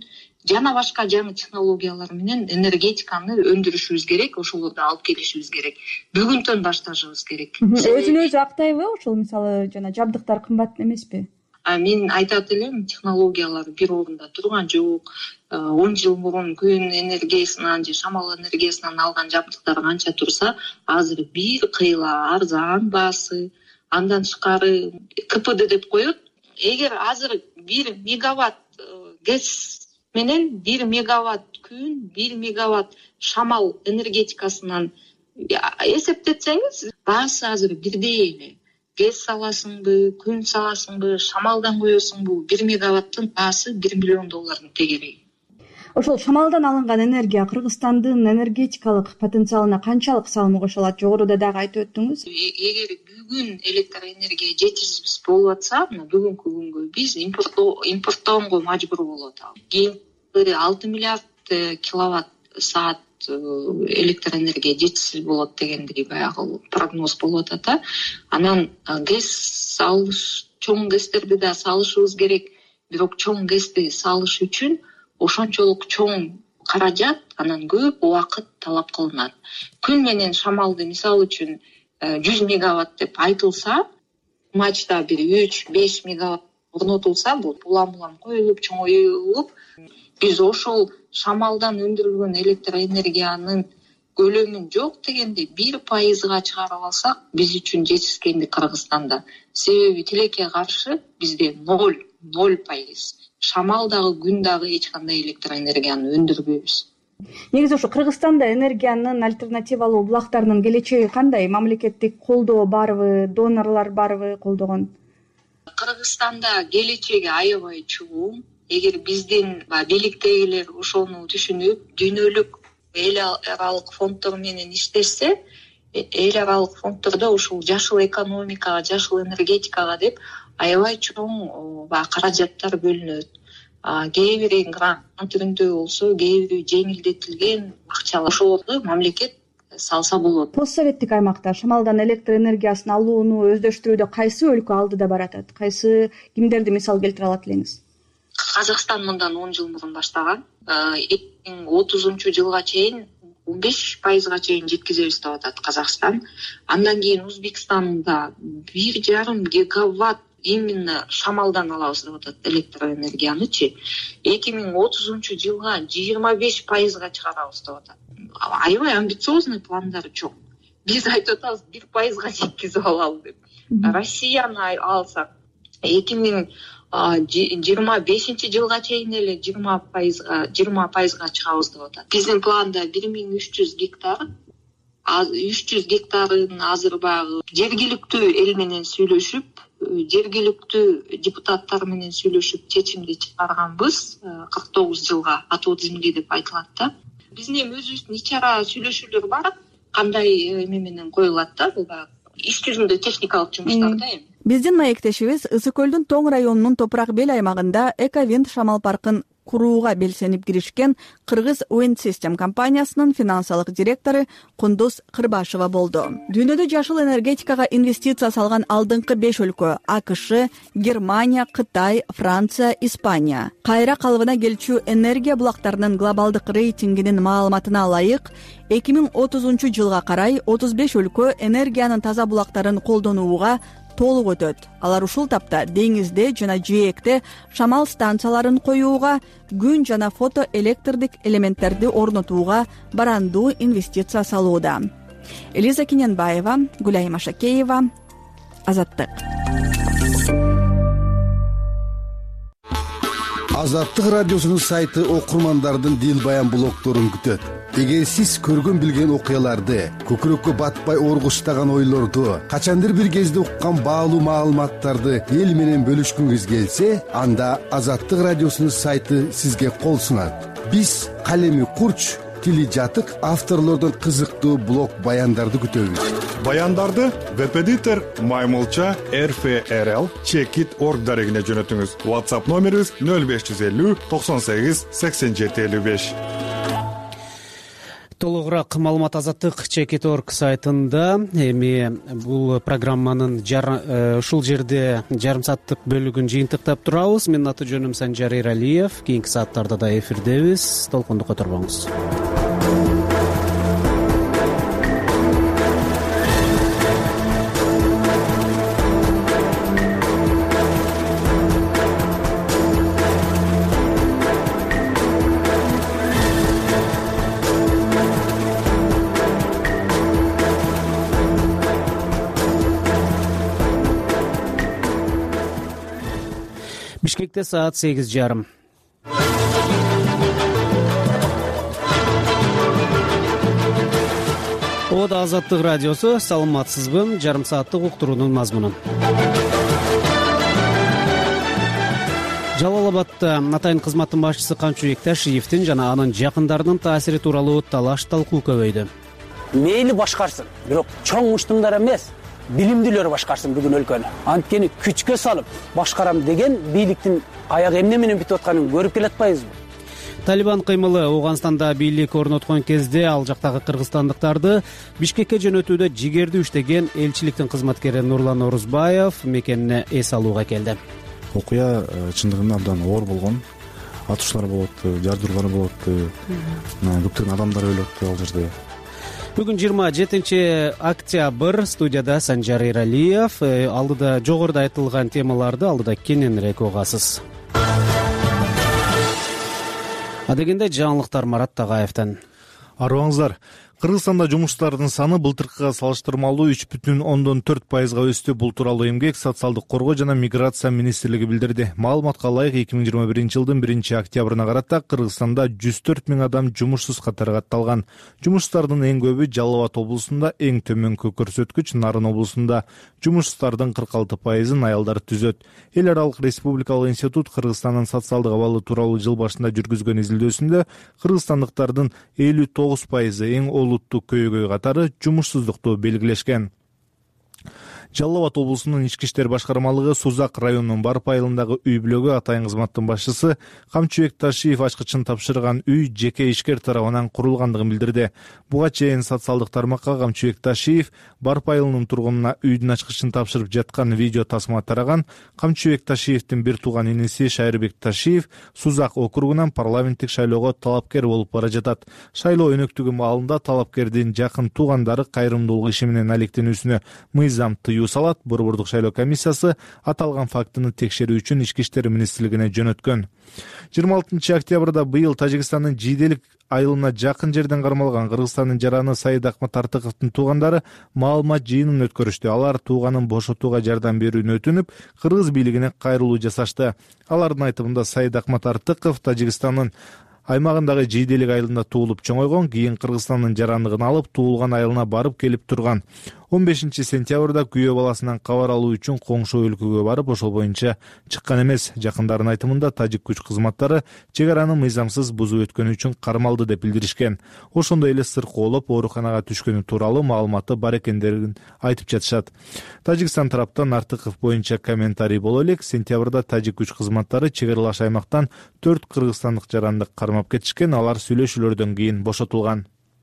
жана башка жаңы технологиялар менен энергетиканы өндүрүшүбүз керек, ошолорду алып келишибиз керек. Бүгүнтөн башташыбыз керек. Өзүн өзү актайбы? Ошол мисалы жана жабдыктар кымбат эмеспи? Мен айтат элем, технологиялар бир орунда турган жок. он жыл мурун күн энергиясынан же шамал энергиясынан алган жабдыктар канча турса, азыр бир кыйла арзан баасы, андан тышкары ка пэ дэ деп коет. Эгер азыр бир мегаватт гэс менен бир мегаватт күн, бир мегаватт шамал энергетикасынан эсептетсеңиз, баасы азыр бирдей эле. Гэс саласыңбы, күн саласыңбы, шамалдан коесуңбу, бир мегаваттын баасы бир миллион доллардын тегереги. Ошол шамалдан алынган энергия Кыргызстандын энергетикалык потенциалына канчалык салым кошулат? Жогоруда дагы айтып өттүңүз. Эгер бүгүн электроэнергия жетишсиз болуп атса, бүгүнкү күнгө биз импорттоого мажбур болуп атабыз. Кийинки алты миллиард киловатт саат электроэнергия жетишсиз болот дегендей баягы прогноз болуп атат. Анан гэс салыш, чоң гэстерди да салышыбыз керек. Бирок чоң гэсти салыш үчүн ошончолук чоң каражат, анан көп убакыт талап кылынат. Күн менен шамалды мисалы үчүн жүз мегаватт деп айтылса, мачта бир үч беш мегаватт орнотулса, бул улам-улам коюлуп, чоңоюлуп, биз ошол шамалдан өндүрүлгөн электроэнергиянын көлөмүн жок дегенде бир пайызга чыгарып алсак, биз үчүн жетишкенди Кыргызстанда. Себеби тилекке каршы бизде ноль, ноль пайыз. Шамал дагы, күн дагы эч кандай электроэнергияны өндүрбөйбүз. Негизи ошо Кыргызстанда энергиянын альтернативалуу булактарынын келечеги кандай? Мамлекеттик колдоо барбы, донорлор барбы колдогон? Кыргызстанда келечеги аябай чугун. Эгер биздин бийликтегилер ошону түшүнүп, дүйнөлүк эл аралык фонддор менен иштешсе, эл аралык фонддордо ушул жашыл экономикага, жашыл энергетикага деп аябай чоң каражаттар бөлүнөт. Кээ бири грант түрүндө болсо, кээ бири жеңилдетилген акчалар, ошолорду мамлекет салса болот. Постсоветтик аймакта шамалдан электроэнергиясын алууну өздөштүрүүдө кайсы өлкө алдыда баратат? Кайсы кимдерди мисал келтире алат элеңиз? Казакстан мындан он жыл мурун баштаган. эки миң отузунчу жылга чейин он беш пайызга чейин жеткизебиз деп атат Казакстан. Андан кийин Өзбекстанда бир жарым гигаватт именно шамалдан алабыз деп атат электроэнергиянычы. эки миң отузунчу жылга жыйырма беш пайызга чыгарабыз деп атат. Аябай амбициозный пландары чоң. Биз айтып атабыз бир пайызга жеткизип алалы деп. Россияны алсак эки миң жыйырма бешинчи жылга чейин эле жыйырма пайызга жыйырма пайызга чыгабыз деп атат. Биздин планда бир миң үч жүз гектар, үч жүз гектарын азыр баягы жергиликтүү эл менен сүйлөшүп, жергиликтүү депутаттар менен сүйлөшүп чечимди чыгарганбыз. кырк тогуз жылга отвод земли деп айтылат да. Биздин эми өзүбүздүн ич ара сүйлөшүүлөр бар. Кандай эме менен коюлат да, бул иш жүзүндө техникалык жумуштар да эми. Биздин маектешибиз Ысык көлдүн Тоң районунун Топурак Бел аймагында Эковинд шамал паркын курууга белсенип киришкен Кыргыз Wind System компаниясынын финансылык директору Кундуз Кырбашева болду. Дүйнөдө жашыл энергетикага инвестиция салган алдыңкы беш өлкө АКШ, Германия, Кытай, Франция, Испания. Кайра калыбына келчү энергия булактарынын глобалдык рейтингинин маалыматына ылайык, эки миң отузунчу жылга карай отуз беш өлкө энергиянын таза булактарын колдонууга толук өтөт. Алар ушул тапта деңизде жана жээкте шамал станцияларын коюуга, күн жана фотоэлектрдик элементтерди орнотууга барандуу инвестиция салууда. Элиза Киненбаева, Гүлайым Ашакеева, Азаттык. Азаттык радиосунун сайты окурмандардын дил баян блогторун күтөт. Эгер сиз көргөн билген окуяларды, көкүрөккө батпай оргуштаган ойлорду, качандыр бир кезде уккан баалуу маалыматтарды эл менен бөлүшкүңүз келсе, анда Азаттык радиосунун сайты сизге кол сунат. Биз калеми курч, тили жатык авторлордон кызыктуу блог баяндарды күтөбүз. Баяндарды веб-эдитор маймылча эр эф эр эл чекит орг дарегине жөнөтүңүз. WhatsApp номерибиз нөл беш жүз элүү токсон сегиз сексен жети элүү беш. Толугураак маалымат Азаттык чекит орг сайтында. Эми бул программанын ушул жерде жарым сааттык бөлүгүн жыйынтыктап турабыз. Менин аты жөнүм Санжар Эралиев. Кийинки сааттарда да эфирдебиз. Толкунду которбоңуз. Бишкекте саат сегиз жарым. Ода Азаттык радиосу. Саламатсызбы? Жарым сааттык уктуруунун мазмунун. Жалал Абадта атайын кызматтын башчысы Камчыбек Ташиевдин жана анын жакындарынын таасири тууралуу талаш талкуу көбөйдү. Мейли башкарсын, бирок чоң муштумдар эмес, билимдүүлөр башкарсын бүгүн өлкөнү. Анткени күчкө салып башкарам деген бийликтин аягы эмне менен бүтүп атканын көрүп келатпайбызбы? Талибан кыймылы Ооганстанда бийлик орноткон кезде ал жактагы кыргызстандыктарды Бишкекке жөнөтүүдө жигердүү иштеген элчиликтин кызматкери Нурлан Орузбаев мекенине эс алууга келди. Окуя чындыгында абдан оор болгон. Атышлар болот, жардырлар болот, көптөгөн адамдар өлөт ал жерде. Бүгүн жыйырма жетинчи октябрь. Студияда Санжар Эралиев. Алдыда жогоруда айтылган темаларды алдыда кененирээк угасыз. Адегенде жаңылыктар Марат Тагаевден. Арыбаңыздар. Кыргызстанда жумуштардын саны былтыркыга салыштырмалуу үч бүтүн ондон төрт пайызга өстү. Бул тууралуу эмгек, социалдык коргоо жана миграция министрлиги билдирди. Маалыматка ылайык эки миң жыйырма биринчи жылдын биринчи октябрына карата Кыргызстанда жүз төрт миң адам жумушсуз катары катталган. Жумушсуздардын эң көбү Жалал Абад облусунда, эң төмөнкү көрсөткүч Нарын облусунда. Жумушсуздардын кырк алты пайызын аялдар түзөт. Эл аралык республикалык институт Кыргызстандын социалдык абалы тууралуу жыл башында жүргүзгөн изилдөөсүндө кыргызстандыктардын элүү тогуз пайызы эң олуттуу көйгөй катары жумушсуздукту белгилешкен. Жалал Абад облусунун ички иштер башкармалыгы Сузак районунун Барп айылындагы үй бүлөгү атайын кызматтын башчысы Камчыбек Ташиев ачкычын тапшырган үй жеке ишкер тарабынан курулгандыгын билдирди. Буга чейин социалдык тармакка Камчыбек Ташиев Барп айылынын тургунуна үйдүн ачкычын тапшырып жаткан видео тасма тараган. Камчыбек Ташиевдин бир тууган иниси Шайырбек Ташиев Сузак округунан парламенттик шайлоого талапкер болуп бара жатат. Шайлоо өнөктүгү маалында талапкердин жакын туугандары кайрымдуулук иши менен алектенүүсүнө мыйзам тыюу салат. Борбордук шайлоо комиссиясы аталган фактыны текшерүү үчүн ички иштер министрлигине жөнөткөн. жыйырма алтынчы октябрда быйыл Тажикстандын Жийделик айылына жакын жерден кармалган Кыргызстандын жараны Саид Акмат Артыковдун туугандары маалымат жыйынын өткөрүштү. Алар тууганын бошотууга жардам берүүнү өтүнүп, кыргыз бийлигине кайрылуу жасашты. Алардын айтымында Саид Акмат Артыков Тажикстандын аймагындагы Жийделик айылында туулуп чоңойгон, кийин Кыргызстандын жарандыгын алып туулган айылына барып келип турган. он бешинчи сентябрда күйөө баласынан кабар алуу үчүн коңшу өлкөгө барып, ошол боюнча чыккан эмес. Жакындардын айтымында тажик күч кызматтары чек араны мыйзамсыз бузуу өткөнү үчүн кармалды деп билдиришкен. Ошондой эле сыркоолоп ооруканага түшкөнү тууралуу маалыматы бар экендигин айтып жатышат. Тажикстан тараптан Артыков боюнча комментарий боло элек, сентябрда тажик күч кызматтары чек аралаш аймактан төрт кыргызстандык жарандык кармап кетишкен. Алар сүйлөшүүлөрдөн кийин бошотулган.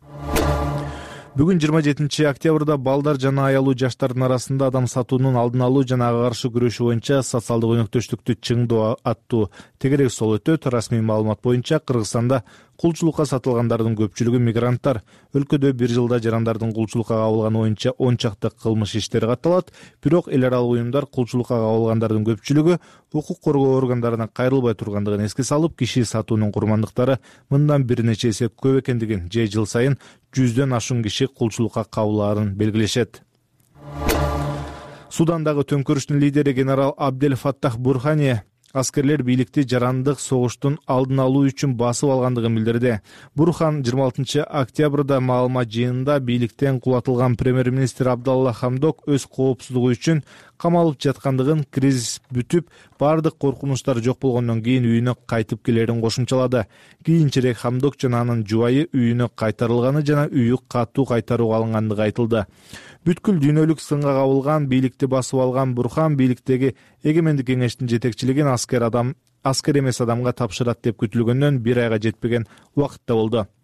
Бүгүн жыйырма жетинчи октябрда балдар жана аялуу жаштардын арасында адам сатуунун алдын алуу жана ага каршы күрөшүү боюнча социалдык өнөктөштүктү чыңдоо аттуу тегерек сол өтөт. Расмий маалымат боюнча Кыргызстанда кулчулукка сатылгандардын көпчүлүгү мигранттар. Өлкөдө бир жылда жарандардын кулчулукка кабылганы боюнча он чакты кылмыш иштери катталат. Бирок эл аралык уюмдар кулчулукка кабылгандардын көпчүлүгү укук коргоо органдарына кайрылбай тургандыгын эске салып, киши сатуунун курмандыктары мындан бир нече эсе көп экендигин, же жыл сайын жүздөн ашуун киши кулчулукка кабылаарын белгилешет. Судандагы төңкөрүштүн лидери генерал Абдел Фаттах Бурхани аскерлер бийликти жарандык согуштун алдын алуу үчүн басып алгандыгын билдирди. Бурхан жыйырма алтынчы октябрда маалымат жыйынында бийликтен кулатылган премьер-министр Абдалла Хамдок өз коопсуздугу үчүн камалып жаткандыгын, кризис бүтүп, бардык коркунучтар жок болгондон кийин үйүнө кайтып келерин кошумчалады. Кийинчерээк Хамдок жана анын жубайы үйүнө кайтарылганы жана үйү катуу кайтарууга алынгандыгы айтылды. Бүткүл дүйнөлүк сынга кабылган, бийликти басып алган Бурхан бийликтеги эгемендик кеңештин жетекчилигин аскер адам аскер эмес адамга тапшырат деп күтүлгөндөн бир айга жетпеген убакытта болду.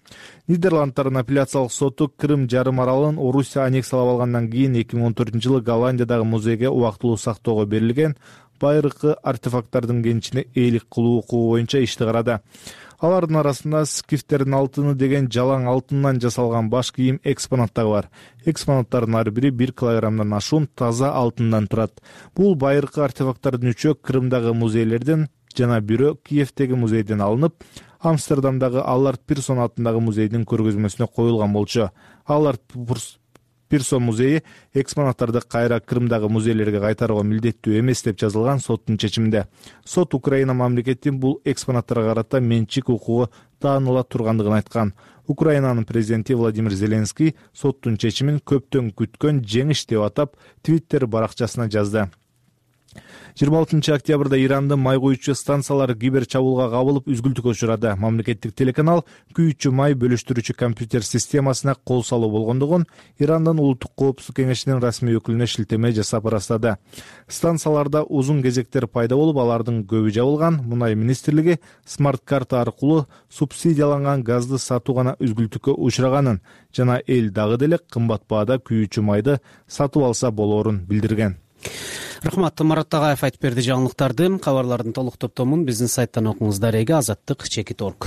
Нидерланддардын апелляциялык соту Крым жарым аралын Орусия аннексиялап алгандан кийин эки миң он төртүнчү жылы Голландиядагы музейге убактылуу сактоого берилген байыркы артефакттардын кенчине ээлик кылуу укугу боюнча ишти карады. Алардын арасында скифтердин алтыны деген жалаң алтындан жасалган баш кийим экспонаттары бар. Экспонаттардын ар бири бир килограммдан ашуун таза алтындан турат. Бул байыркы артефакттардын үчөө Крымдагы музейлерден жана бирөө Киевдеги музейден алынып, Амстердамдагы Аллард Пирсон атындагы музейдин көргөзмөсүнө коюлган болчу. Аллард Пирсон музейи экспонаттарды кайра Крымдагы музейлерге кайтарууга милдеттүү эмес деп жазылган соттун чечиминде. Сот Украина мамлекетин бул экспонаттарга карата менчик укугу тааныла тургандыгын айткан. Украинанын президенти Владимир Зеленский соттун чечимин көптөн күткөн жеңиш деп атап Твиттер баракчасына жазды. жыйырма алтынчы октябрда Ирандын май куючу станциялары кибер чабуулга кабылып үзгүлтүккө учурады. Мамлекеттик телеканал күйүүчү май бөлүштүрүүчү компьютер системасына кол салуу болгондугун Ирандын улуттук коопсуздук кеңешинин расмий өкүлүнө шилтеме жасап ырастады. Станцияларда узун кезектер пайда болуп, алардын көбү жабылган. Мунай министрлиги смарт-карта аркылуу субсидияланган газды сатуу гана үзгүлтүккө учураганын жана эл дагы деле кымбат баада күйүүчү майды сатып алса болоорун билдирген. Рахмат, Марат Тагаев айтып берди жаңылыктарды. Кабарлардын толук топтомун биздин сайттан окуңуз. Дареги азаттык чекит орг.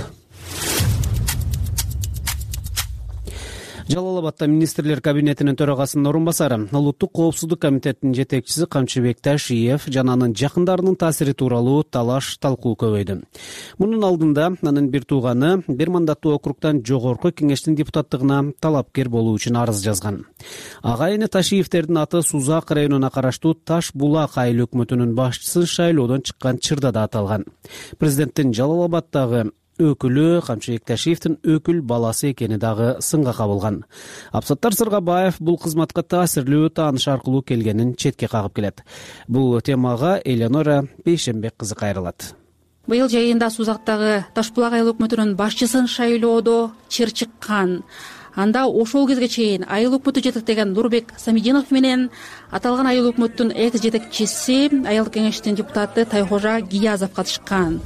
Жалал Абадта министрлер кабинетинин төрагасынын орун басары, Улуттук коопсуздук комитетинин жетекчиси Камчыбек Ташиев жана анын жакындарынын таасири тууралуу талаш талкуу көбөйдү. Мунун алдында анын бир тууганы бир мандаттуу округтан жогорку кеңештин депутаттыгына талапкер болуу үчүн арыз жазган. Агайыны Ташиевтердин аты Сузак районуна караштуу Таш Булак айыл өкмөтүнүн башчысын шайлоодон чыккан чырдада аталган. Президенттин Жалал Абадтагы өкүлү Камчыбек Ташиевдин өкүл баласы экени дагы сынга кабылган. Абсаттар Сыргабаев бул кызматка таасирлүү тааныш аркылуу келгенин четке кагып келет. Бул темага Элеонора Бейшенбек кызы кайрылат. Быйыл жайында Сузактагы Ташбулак айыл өкмөтүнүн башчысын шайлоодо чыр чыккан. Анда ошол кезге чейин айыл өкмөтү жетектеген Нурбек Самидинов менен аталган айыл өкмөттүн экс жетекчиси айылдык кеңештин депутаты Тайкожа Гиязов катышкан.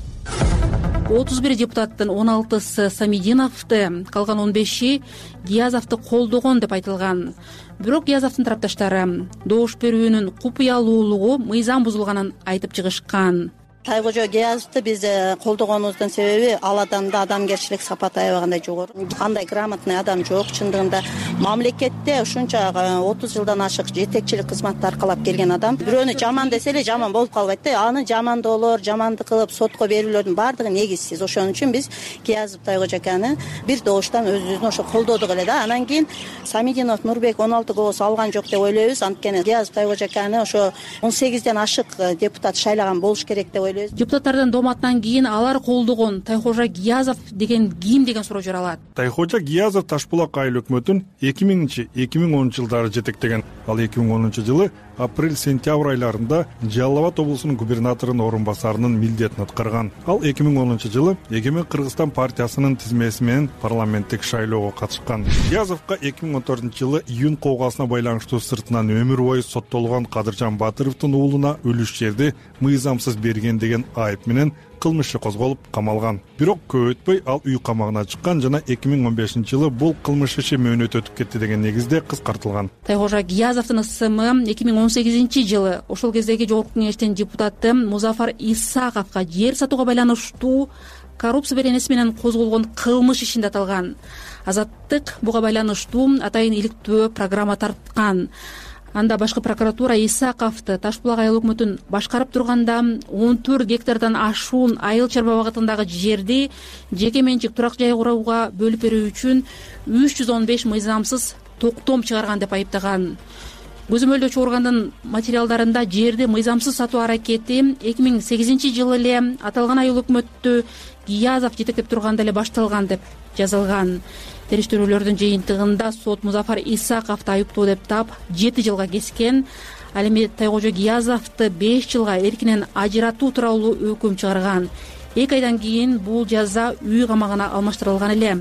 отуз бир депутаттын он алтысы Самидиновду, калган он беши Гиязовду колдогон деп айтылган. Бирок Гиязовдун тарапташтары добуш берүүнүн купуялуулугу мыйзам бузулганын айтып чыгышкан. Тайкожо Гиязовду биз колдогонубуздун себеби ал адамда адамгерчилик сапаты аябагандай жогору. Кандай грамотный адам жок. Чындыгында мамлекетте ушунча отуз жылдан ашык жетекчилик кызматты аркалап келген адам бирөөнү жаман десе эле жаман болуп калбайт да. Аны жамандоолор, жамандык кылып сотко берүүлөрдүн баардыгы негизсиз. Ошон үчүн биз Гиязов Тайкожо аканы бир добуштан өзүбүздүн ошо колдодук эле да. Анан кийин Самидинов Нурбек он алты голос алган жок деп ойлойбуз. Анткени Гиязов Тайкожо аканы ошо он сегизден ашык депутат шайлаган болуш керек деп ойлойбуз. Депутаттардын дооматынан кийин алар колдогон Тайкожо Гиязов деген ким деген суроо жаралат. Тайкожо Гиязов Ташбулак айыл өкмөтүн эки миңинчи эки миң онунчу жылдары жетектеген. Ал эки миң онунчу жылы апрель-сентябрь айларында Жалал Абад облусунун губернаторунун орун басарынын милдетин аткарган. Ал эки миң онунчу жылы Эгемен Кыргызстан партиясынын тизмеси менен парламенттик шайлоого катышкан. Гиязовго эки миң он төртүнчү жылы июнь коогасына байланыштуу сыртынан өмүр бою соттолгон Кадыржан Батыровдун уулуна үлүш жерди мыйзамсыз берген деген айып менен кылмышы козголуп камалган. Бирок көп өтпөй ал үй камагына чыккан жана эки миң он бешинчи жылы бул кылмыш иши мөөнөт өтүп кетти деген негизде кыскартылган. Тайкожо Гиязовдун ысымы эки миң он сегизинчи жылы ошол кездеги жогорку кеңештин депутаты Музафар Исаковго жер сатууга байланыштуу коррупция беренеси менен козголгон кылмыш ишинде аталган. Азаттык буга байланыштуу атайын иликтөө программа тарткан. Анда башкы прокуратура Исаковду Ташбулак айыл өкмөтүн башкарып турганда он төрт гектардан ашуун айыл чарба багытындагы жерди жеке менчик турак жай курууга бөлүп берүү үчүн үч жүз он беш мыйзамсыз токтом чыгарган деп айыптаган. Көзөмөлдөө чыгаргандын материалдарында жерди мыйзамсыз сатуу аракети эки миң сегизинчи жылы эле аталган айыл өкмөттү Гиязов жетектеп турганда эле башталган деп жазылган. Териштирүүлөрдүн жыйынтыгында сот Музафар Исаковду айыптоо деп таап жети жылга кескен. Ал эми Тайкожо Гиязовду беш жылга эркинен ажыратуу тууралуу өкүм чыгарган. эки айдан кийин бул жаза үй камагына алмаштырылган эле.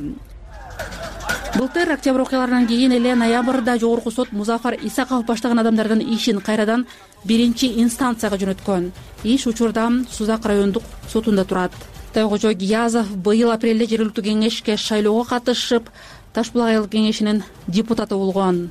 Былтыр октябрь окуяларынан кийин эле ноябрда жогорку сот Музафар Исаков баштаган адамдардын ишин кайрадан биринчи инстанцияга жөнөткөн. Иш учурда Сузак райондук сотунда турат. Тойкожо Гиязов быйыл апрелде жергиликтүү кеңешке шайлоого катышып, Таш булак айылдык кеңешинин депутаты болгон.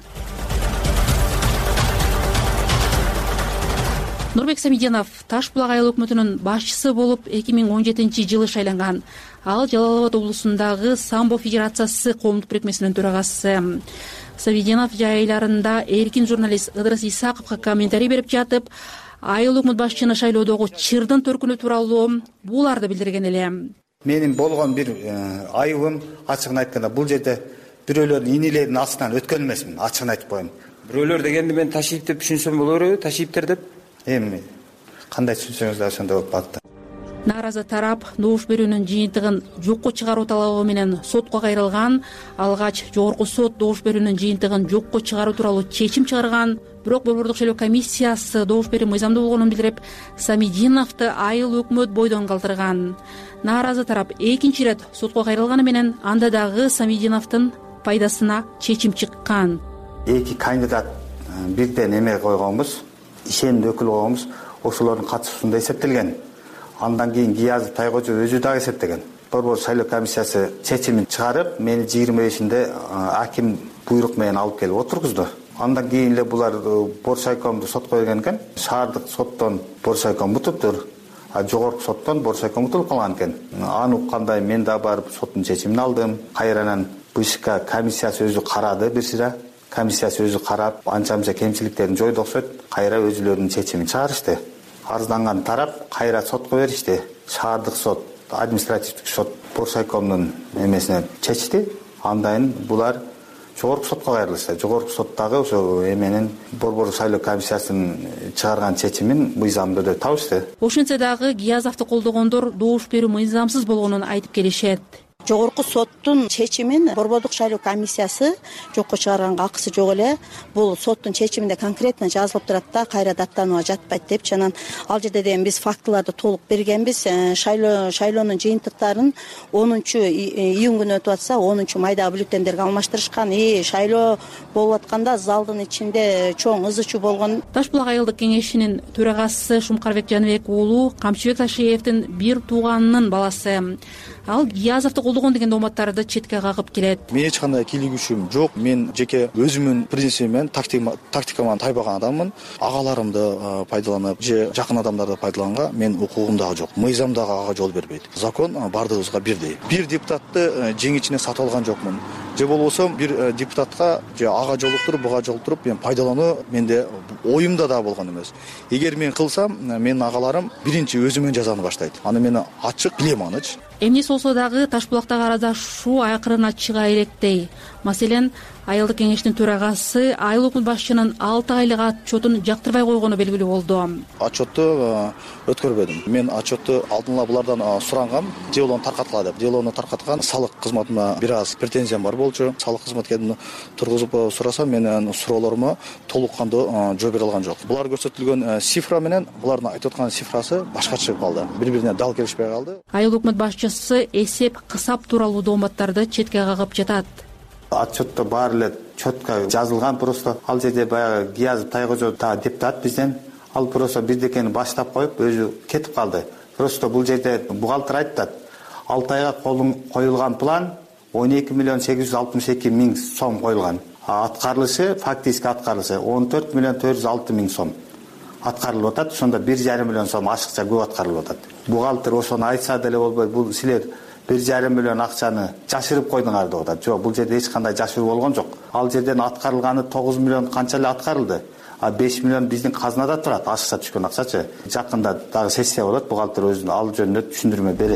Нурбек Самиденов Таш булак айыл өкмөтүнүн башчысы болуп эки миң он жетинчи жылы шайланган. Ал Жалал Абад облусундагы самбо федерациясы коомдук бирикмесинин төрагасы. Самиденов жайларында эркин журналист Ыдырыс Исаковго комментарий берип жатып, айыл өкмөт башчыны шайлоодогу чырдын төркүнү тууралуу буларды билдирген эле. Менин болгон бир айыбым ачыгын айтканда бул жерде бирөөлөрдүн инилеринин астынан өткөн эмесмин, ачыгын айтып коеюн. Бирөөлөр дегенди мен Ташиев деп түшүнсөм боло береби, Ташиевтер деп. Эми кандай түшүнсөңүз да ошондой болуп калды. Нааразы тарап добуш берүүнүн жыйынтыгын жокко чыгаруу талабы менен сотко кайрылган. Алгач жогорку сот добуш берүүнүн жыйынтыгын жокко чыгаруу тууралуу чечим чыгарган. Бирок Борбордук шайлоо комиссиясы добуш берүү мыйзамдуу болгонун билдирип, Самидиновду айыл өкмөт бойдон калтырган. Нааразы тарап экинчи ирет сотко кайрылганы менен анда дагы Самидиновдун пайдасына чечим чыккан. Эки кандидат бирден эме койгонбуз, ишендүү өкүл койгонбуз, ошолордун катышуусунда эсептелген. Андан кийин Гиязов Тайкожо өзү дагы эсептеген. Борбордук шайлоо комиссиясы чечимин чыгарып, мени жыйырма бешинде аким буйрук менен алып келип отургузду. Андан кийин эле булар Боршайкомду сотко берген экен. Шаардык соттон Боршайком бутуптур, а жогорку соттон Боршайком бутулуп калган экен. Аны уккандай мен да барып соттун чечимин алдым. Кайрадан БШК комиссиясы өзү карады бир сыра. Комиссиясы өзү карап, анча-мынча кемчиликтерин жойду окшойт. Кайра өзүлөрүнүн чечимин чыгарышты. Арызданган тарап кайра сотко беришти. Шаардык сот, административдик сот Боршайкомдун эмесине чечти. Андан булар жогорку сотко кайрылышты. Жогорку соттагы ошо эменин Борбордук шайлоо комиссиясынын чыгарган чечимин мыйзамдуу деп табышты. Ошентсе дагы Гиязовду колдогондор добуш берүү мыйзамсыз болгонун айтып келишет. Жогорку соттун чечимин Борбордук шайлоо комиссиясы жокко чыгарганга акысы жок эле. Бул соттун чечиминде конкретно жазылып турат да, кайра даттанууга жатпайт деп. Жанан ал жерде деген биз фактыларды толук бергенбиз. Шайлоо шайлоонун жыйынтыктарын онунчу июнь күнү өтүп атса, онунчу майда бюллетендерге алмаштырышкан. И шайлоо болуп атканда залдын ичинде чоң ызы-чуу болгон. Таш булак айылдык кеңешинин төрагасы Шумкарбек Жаныбек уулу Камчыбек Ташиевдин бир тууганынын баласы. Ал Гиязовду колдогон деген дооматтарды четке кагып келет. Мен эч кандай кийлигишим жок. Мен жеке өзүмдүн принцибимен тактикаман тайбаган адаммын. Агаларымды пайдаланып, же жакын адамдарды пайдаланганга мен укугум дагы жок. Мыйзам дагы ага жол бербейт. Закон бардыгыбызга бирдей. Бир депутатты жеңичине сатып алган жокмун. Же болбосо бир депутатка же ага жолуктуруп, буга жолуктуруп мен пайдалануу менде оюмда да болгон эмес. Эгер мен кылсам, менин агаларым биринчи өзүмөн жазаны баштайт. Аны мен ачык билем аныч. Эмне болсо дагы Таш булактагы арадашуу айкырына чыга электей. Маселен, айылдык кеңештин төрагасы айыл өкмөт башчынын алты айлык отчетун жактырбай койгону белгилүү болду. Отчетту өткөрбөдүм. Мен отчетту алдын ала булардан сурангам, делону таркаткыла деп. Делону таркаткан салык кызматына бир аз претензиям бар болчу. Салык кызматкерин тургузуп сурасам, менин суроолорума толук кандуу жооп бере алган жок. Булар көрсөтүлгөн цифра менен булардын айтып аткан цифрасы башкача чыгып калды. Бири-бирине дал келишпей калды. Айыл өкмөт башчысы эсеп кысап тууралуу дооматтарды четке кагып жатат. Отчетто баары эле четко жазылган, просто ал жерде баягы Гиязов Тайкожо та депутат бизден, ал просто бирдекени баштап коюп өзү кетип калды. Просто бул жерде бухгалтер айтат, алты айга коюлган план он эки миллион сегиз жүз алтымыш эки миң сом коюлган. Аткарылышы, фактически аткарылышы он төрт миллион төрт жүз алты миң сом аткарылып атат. Ошондо бир жарым миллион сом ашыкча көп аткарылып атат. Бухгалтер ошону айтса деле болбойт. Бул силер бир жарым миллион акчаны жашырып койдуңар деп атат. Жок, бул жерде эч кандай жашыруу болгон жок. Ал жерден аткарылганы тогуз миллион канча эле аткарылды. А беш миллион биздин казынада турат, ашыкча түшкөн акчачы. Жакында дагы сессия болот, бухгалтер өзүнүн ал жөнүндө түшүндүрмө берет.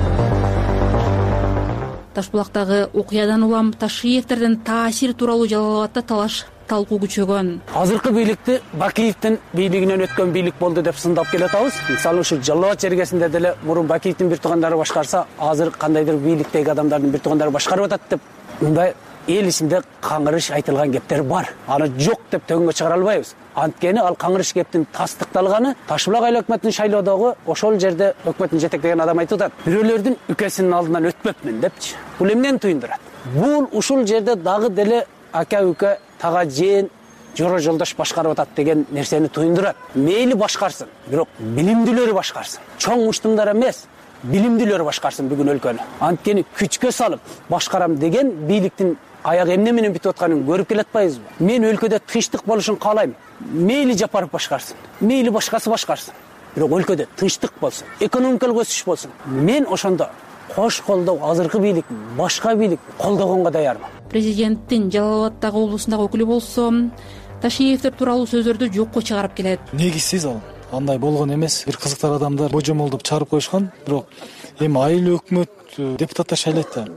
Таш булактагы окуядан улам Ташиевтердин таасири тууралуу Жалал Абадда талаш талкуу күчөгөн. Азыркы бийликти Бакиевдин бийлигинен өткөн бийлик болду деп сындап келатабыз. Мисалы ушу Жалал Абад жергесинде деле мурун Бакиевдин бир туугандары башкарса, азыр кандайдыр бийликтеги адамдардын бир туугандары башкарып атат деп мындай эл ичинде каңырыш айтылган кептер бар. Аны жок деп төгөнгө чыгара албайбыз. Анткени ал каңырыш кептин тастыкталганы Таш булак айыл өкмөтүнүн шайлоодогу ошол жерде өкмөттүн жетектеген адам айтып атат. Бирөөлөрдүн үкесинин алдынан өтпөпмүн депчи. Бул эмнени туюндурат? Бул ушул жерде дагы деле ака үкө тага жээн жоро жолдош башкарып атат деген нерсени туюндурат. Мейли башкарсын, бирок билимдүүлөрү башкарсын. Чоң муштумдар эмес, билимдүүлөр башкарсын бүгүн өлкөнү. Анткени күчкө салып башкарам деген бийликтин аяк эмне менен бүтүп атканын көрүп келатпайбызбы? Мен өлкөдө тынчтык болушун каалайм. Мейли Жапаров башкарсын, мейли башкасы башкарсын. Бирок өлкөдө тынчтык болсун, экономикалык өсүш болсун. Мен ошондо кош колдоо азыркы бийлик, башка бийлик колдогонго даярмын. Президенттин Жалал Абаддагы облусундагы өкүлү болсо Ташиевдер тууралуу сөздөрдү жокко чыгарып келет. Негизсиз ал. Андай болгон эмес. Бир кызыктар адамдар божомолдоп чыгарып коюшкан, бирок эми айыл өкмөт депутаттар шайлайт да.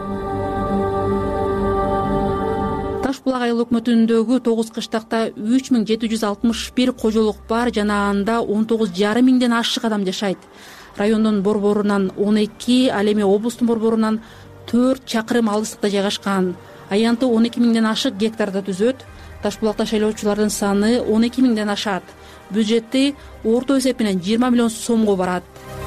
Таш булак айыл өкмөтүндөгү тогуз кыштакта үч миң жети жүз алтымыш бир кожолук бар жана анда он тогуз жарым миңден ашык адам жашайт. Райондун борборунан он эки, ал эми облустун борборунан төрт чакырым алыстыкта жайгашкан. Аянты он эки миңден ашык гектарда түзөт. Таш булакта шайлоочулардын саны он эки миңден ашат. Бюджети орто эсеп менен жыйырма миллион сомго барат.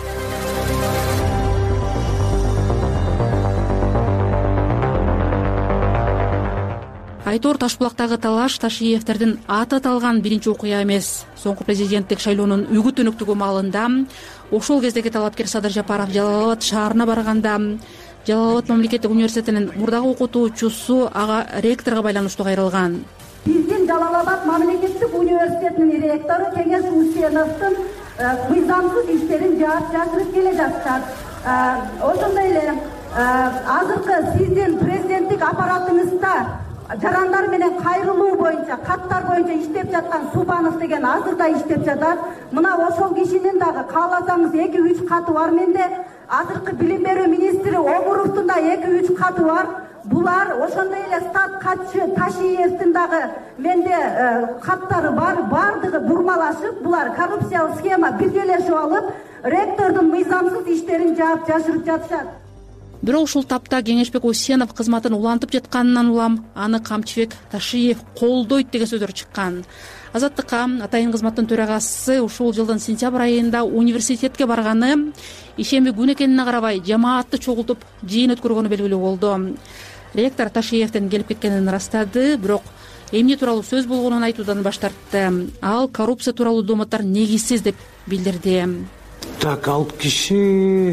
Айтор Таш булактагы талаш Ташиевдердин аты аталган биринчи окуя эмес. Соңку президенттик шайлоонун үгүт өнүктүгү маалында ошол кездеги талапкер Садыр Жапаров Жалал Абад шаарына барганда Жалал Абад мамлекеттик университетинин мурдагы окутуучусу ага ректорго байланыштуу кайрылган. Биздин Жалал Абад мамлекеттик университетинин ректору Кеңеш Усеновдун мыйзамсыз иштерин жаап жашырып келе жатышат. Ошондой эле азыркы сиздин президенттик аппаратыңызда жарандар менен кайрылуу боюнча, каттар боюнча иштеп жаткан Субанов деген азыр да иштеп жатат. Мына ошол кишинин дагы кааласаңыз эки үч каты бар. Менде азыркы билим берүү министри Омуровдун да эки үч каты бар. Булар ошондой эле стат катчы Ташиевдин дагы менде каттары бар. Бардыгы бурмалашып, булар коррупциялык схема биргелешип алып, ректордун мыйзамсыз иштерин жаап жашырып жатышат. Бирок ушул тапта Кеңешбек Усенов кызматын улантып жатканынан улам аны Камчыбек Ташиев колдойт деген сөздөр чыккан. Азаттыкка атайын кызматтын төрагасы ушул жылдын сентябрь айында университетке барганы ишемби күн экенине карабай жамаатты чогултуп жыйын өткөргөнү белгилүү болду. Ректор Ташиевден келип кеткенин ырастады, бирок эмне тууралуу сөз болгонун айтуудан баш тартты. Ал коррупция тууралуу дооматтар негизсиз деп билдирди. Так, ал киши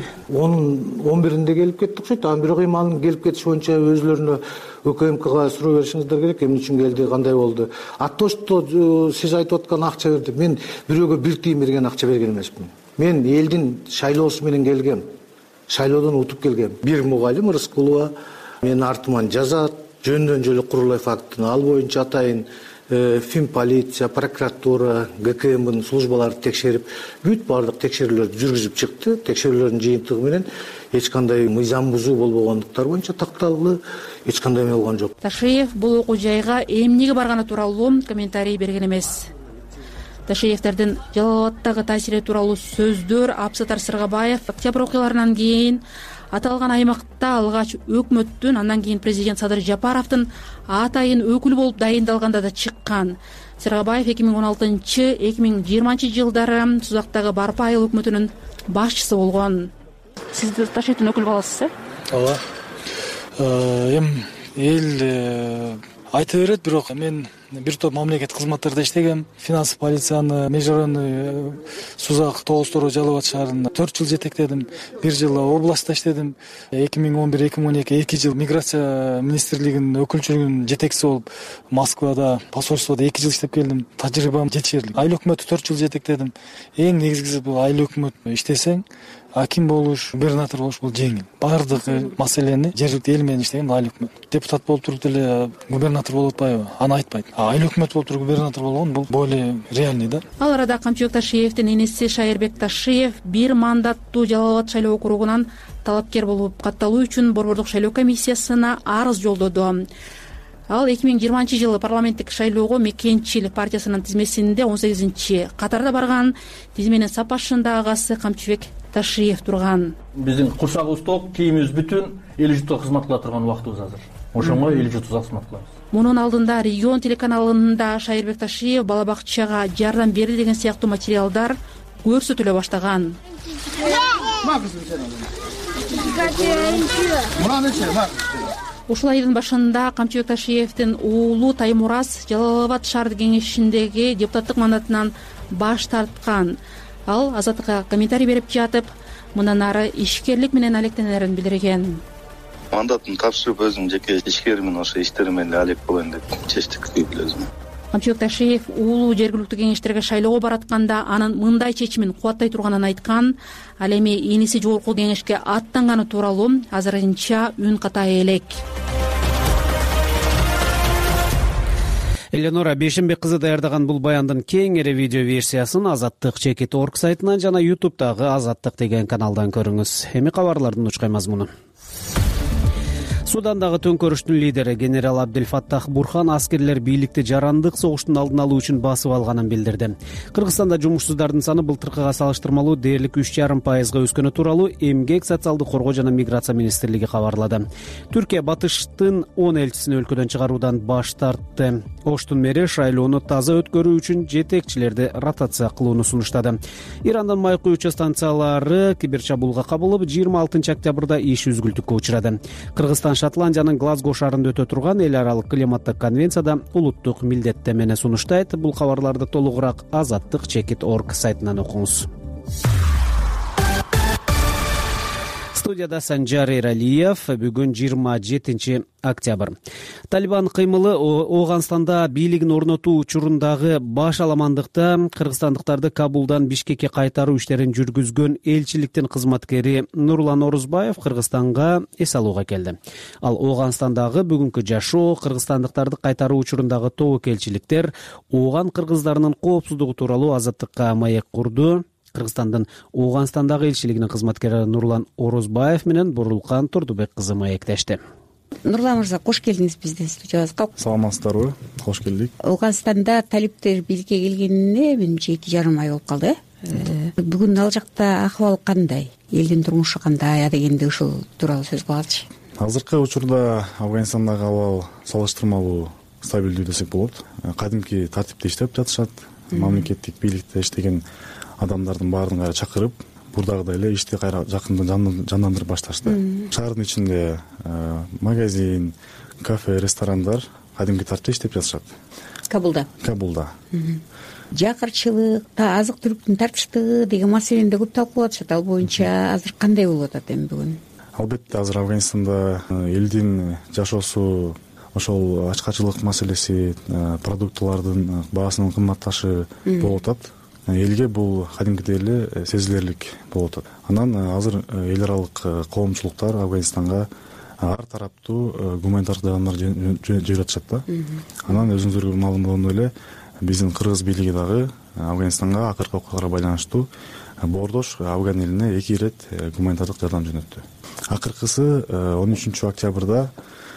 он биринде келип кетти окшойт. Анан бирок эми анын келип кетиши боюнча өзүлөрүнө ÖKМКга суроо беришиңиздер керек. Эмне үчүн келди, кандай болду? А то, что сиз айтып аткан акча берди, мен бирөөгө бир тыйын берген акча берген эмесмин. Мен элдин шайлоосу менен келгем. Шайлоодон утуп келгем. Бир мугалим Рыскулова мен артыман жазат, жөндөн жолу Курулаев актын ал боюнча атайын Фин полиция, прокуратура, ГКМдин службалары текшерип, бүт бардык текшерүүлөрдү жүргүзүп чыкты. Текшерүүлөрдүн жыйынтыгы менен эч кандай мыйзам бузуу болбогондуктар боюнча такталды, эч кандай эме болгон жок. Ташиев бул окуу жайга эмнеге барганы тууралуу комментарий берген эмес. Ташиевдердин Жалал Абаддагы таасири тууралуу сөздөр Абсатар Сыргабаев октябрь окуяларынан кийин аталган аймакта алгач өкмөттүн, андан кийин президент Садыр Жапаровдун атайын өкүлү болуп дайындалганда да чыккан. Сыргабаев эки миң он алтынчы — эки миң жыйырманчы жылдары Сузактагы Барпа айыл өкмөтүнүн башчысы болгон. Сиз Ташиевдин өкүлү боласыз, э? Ооба. Эми эл айта берет, бирок мен бир топ мамлекеттик кызматтарда иштегем. Финанс полицияны, межрайонный Сузак тогуз Тороо Жалал Абад шаарында төрт жыл жетектедим. Бир жыл областта иштедим. эки миң он бир — эки миң он эки эки жыл миграция министрлигинин өкүлчүлүгүнүн жетекчиси болуп Москвада, посольстводо эки жыл иштеп келдим. Тажрыйбам жетишерлик. Айыл өкмөтү төрт жыл жетектедим. Эң негизгиси бул айыл өкмөт иштесең, аким болуш, губернатор болуш бул жеңил. Бардык маселени жергиликтүү эл менен иштеген айыл өкмөт. Депутат болуп туруп деле губернатор болуп атпайбы? Аны айтпайт. А айыл өкмөт болуп туруп губернатор болгон бул более реальный да. Ал арада Камчыбек Ташиевдин энеси Шайырбек Ташиев бир мандаттуу Жалал Абад шайлоо округунан талапкер болуп катталуу үчүн борбордук шайлоо комиссиясына арыз жолдоду. Ал эки миң жыйырманчы жылы парламенттик шайлоого Мекенчил партиясынын тизмесинде он сегизинчи катарда барган. Тизменин сапашында агасы Камчыбек Ташиев турган. Биздин курсагыбыз ток, кийимибиз бүтүн, эл жутта кызмат кыла турган убактыбыз азыр. Ошоңго эл жутта кызмат кылабыз. Мунун алдында регион телеканалында Шайырбек Ташиев бала бакчага жардам берди деген сыяктуу материалдар көрсөтүлө баштаган. Ушул айдын башында Камчыбек Ташиевдин уулу Таймураз Жалал Абад шаардык кеңешиндеги депутаттык мандатынан баш тарткан. Ал Азаттыкка комментарий берип жатып, мындан ары ишкерлик менен алектенерин билдирген. Мандатын тапшырып өзүм жеке ишкермин, ошо иштерим менен алек болоюн деп чечтик өзүм. Камчыбек Ташиев уулуу жергиликтүү кеңештерге шайлоого баратканда анын мындай чечимин кубаттай турганын айткан. Ал эми иниси жогорку кеңешке аттанганы тууралуу азырынча үн ката элек. Эленора Бешенбек кызы даярдаган бул баяндын кеңири видео версиясын Азаттык чекит точка орг сайтынан жана ютубтагы Азаттык деген каналдан көрүңүз. Эми кабарлардын учкай мазмуну. Судандагы төңкөрүштүн лидери генерал Абделфаттах Бурхан аскерлер бийликти жарандык согуштун алдын алуу үчүн басып алганын билдирди. Кыргызстанда жумушсуздардын саны былтыркыга салыштырмалуу дээрлик үч жарым пайызга өскөнү тууралуу Эмгек, социалдык коргоо жана миграция министрлиги кабарлады. Түркия Батыштын он элчисин өлкөдөн чыгаруудан баш тартты. Оштун мэри шайлоону таза өткөрүү үчүн жетекчилерди ротация кылууну сунуштады. Ирандын май куючу станциялары киберчабуулга кабылып, жыйырма алтынчы октябрда иш үзгүлтүккө учурады. Кыргызстан Шотландиянын Глазго шаарында өтө турган эл аралык климаттык конвенцияда улуттук милдеттемени сунуштайт. Бул кабарларды толугураак Азаттык чекит точка орг сайтынан окуңуз. Студияда Санжар Эралиев. Бүгүн жыйырма жетинчи октябрь. Талибан кыймылы Ооганстанда бийлигин орнотуу учурундагы баш аламандыкта кыргызстандыктарды Кабулдан Бишкекке кайтаруу иштерин жүргүзгөн элчиликтин кызматкери Нурлан Орузбаев Кыргызстанга эс алууга келди. Ал Ооганстандагы бүгүнкү жашоо, кыргызстандыктарды кайтаруу учурундагы тобокелчиликтер, Ооган кыргыздарынын коопсуздугу тууралуу азаттыкка маек курду. Кыргызстандын Ооганстандагы элчилигинин кызматкери Нурлан Орузбаев менен Бурулкан Турдубек кызы маектешти. Нурлан мырза, кош келдиңиз биздин студиябызга. Саламатсыздарбы? Кош келдик. Ооганстанда талиптер бийликке келгенине менимче эки жарым ай болуп калды. Бүгүн ал жакта акыбал кандай? Элдин турмушу кандай дегенди ушул тууралуу сөз кылачы. Азыркы учурда Афганистандагы абал салыштырмалуу стабилдүү десек болот. Кадимки тартипте иштеп жатышат. Мамлекеттик бийликте иштеген адамдардын баарын кайра чакырып, бурдагыдай эле ишти кайра жакындан жандандырып башташты. Шаардын ичинде магазин, кафе, ресторандар кадимки тартипте иштеп жатышат. Кабулда. Кабулда. Жакырчылык, азык-түлүктүн тартыштыгы деген маселени да көп талкуулап атышат. Ал боюнча азыр кандай болуп атат эми бүгүн? Албетте азыр Афганистанда элдин жашоосу, ошол ачкачылык маселеси, продуктылардын баасынын кымбатташы болуп атат. Элге бул кадимкидей эле сезилерлик болуп атат. Анан азыр эл аралык коомчулуктар Афганистанга ар тараптуу гуманитардык жардамдар жиберип атышат да. Анан өзүңүздөр маалымдагандай эле биздин кыргыз бийлиги дагы Афганистанга акыркы окуяларга байланыштуу боордош Афган элине эки ирет гуманитардык жардам жөнөттү. Акыркысы он үчүнчү октябрда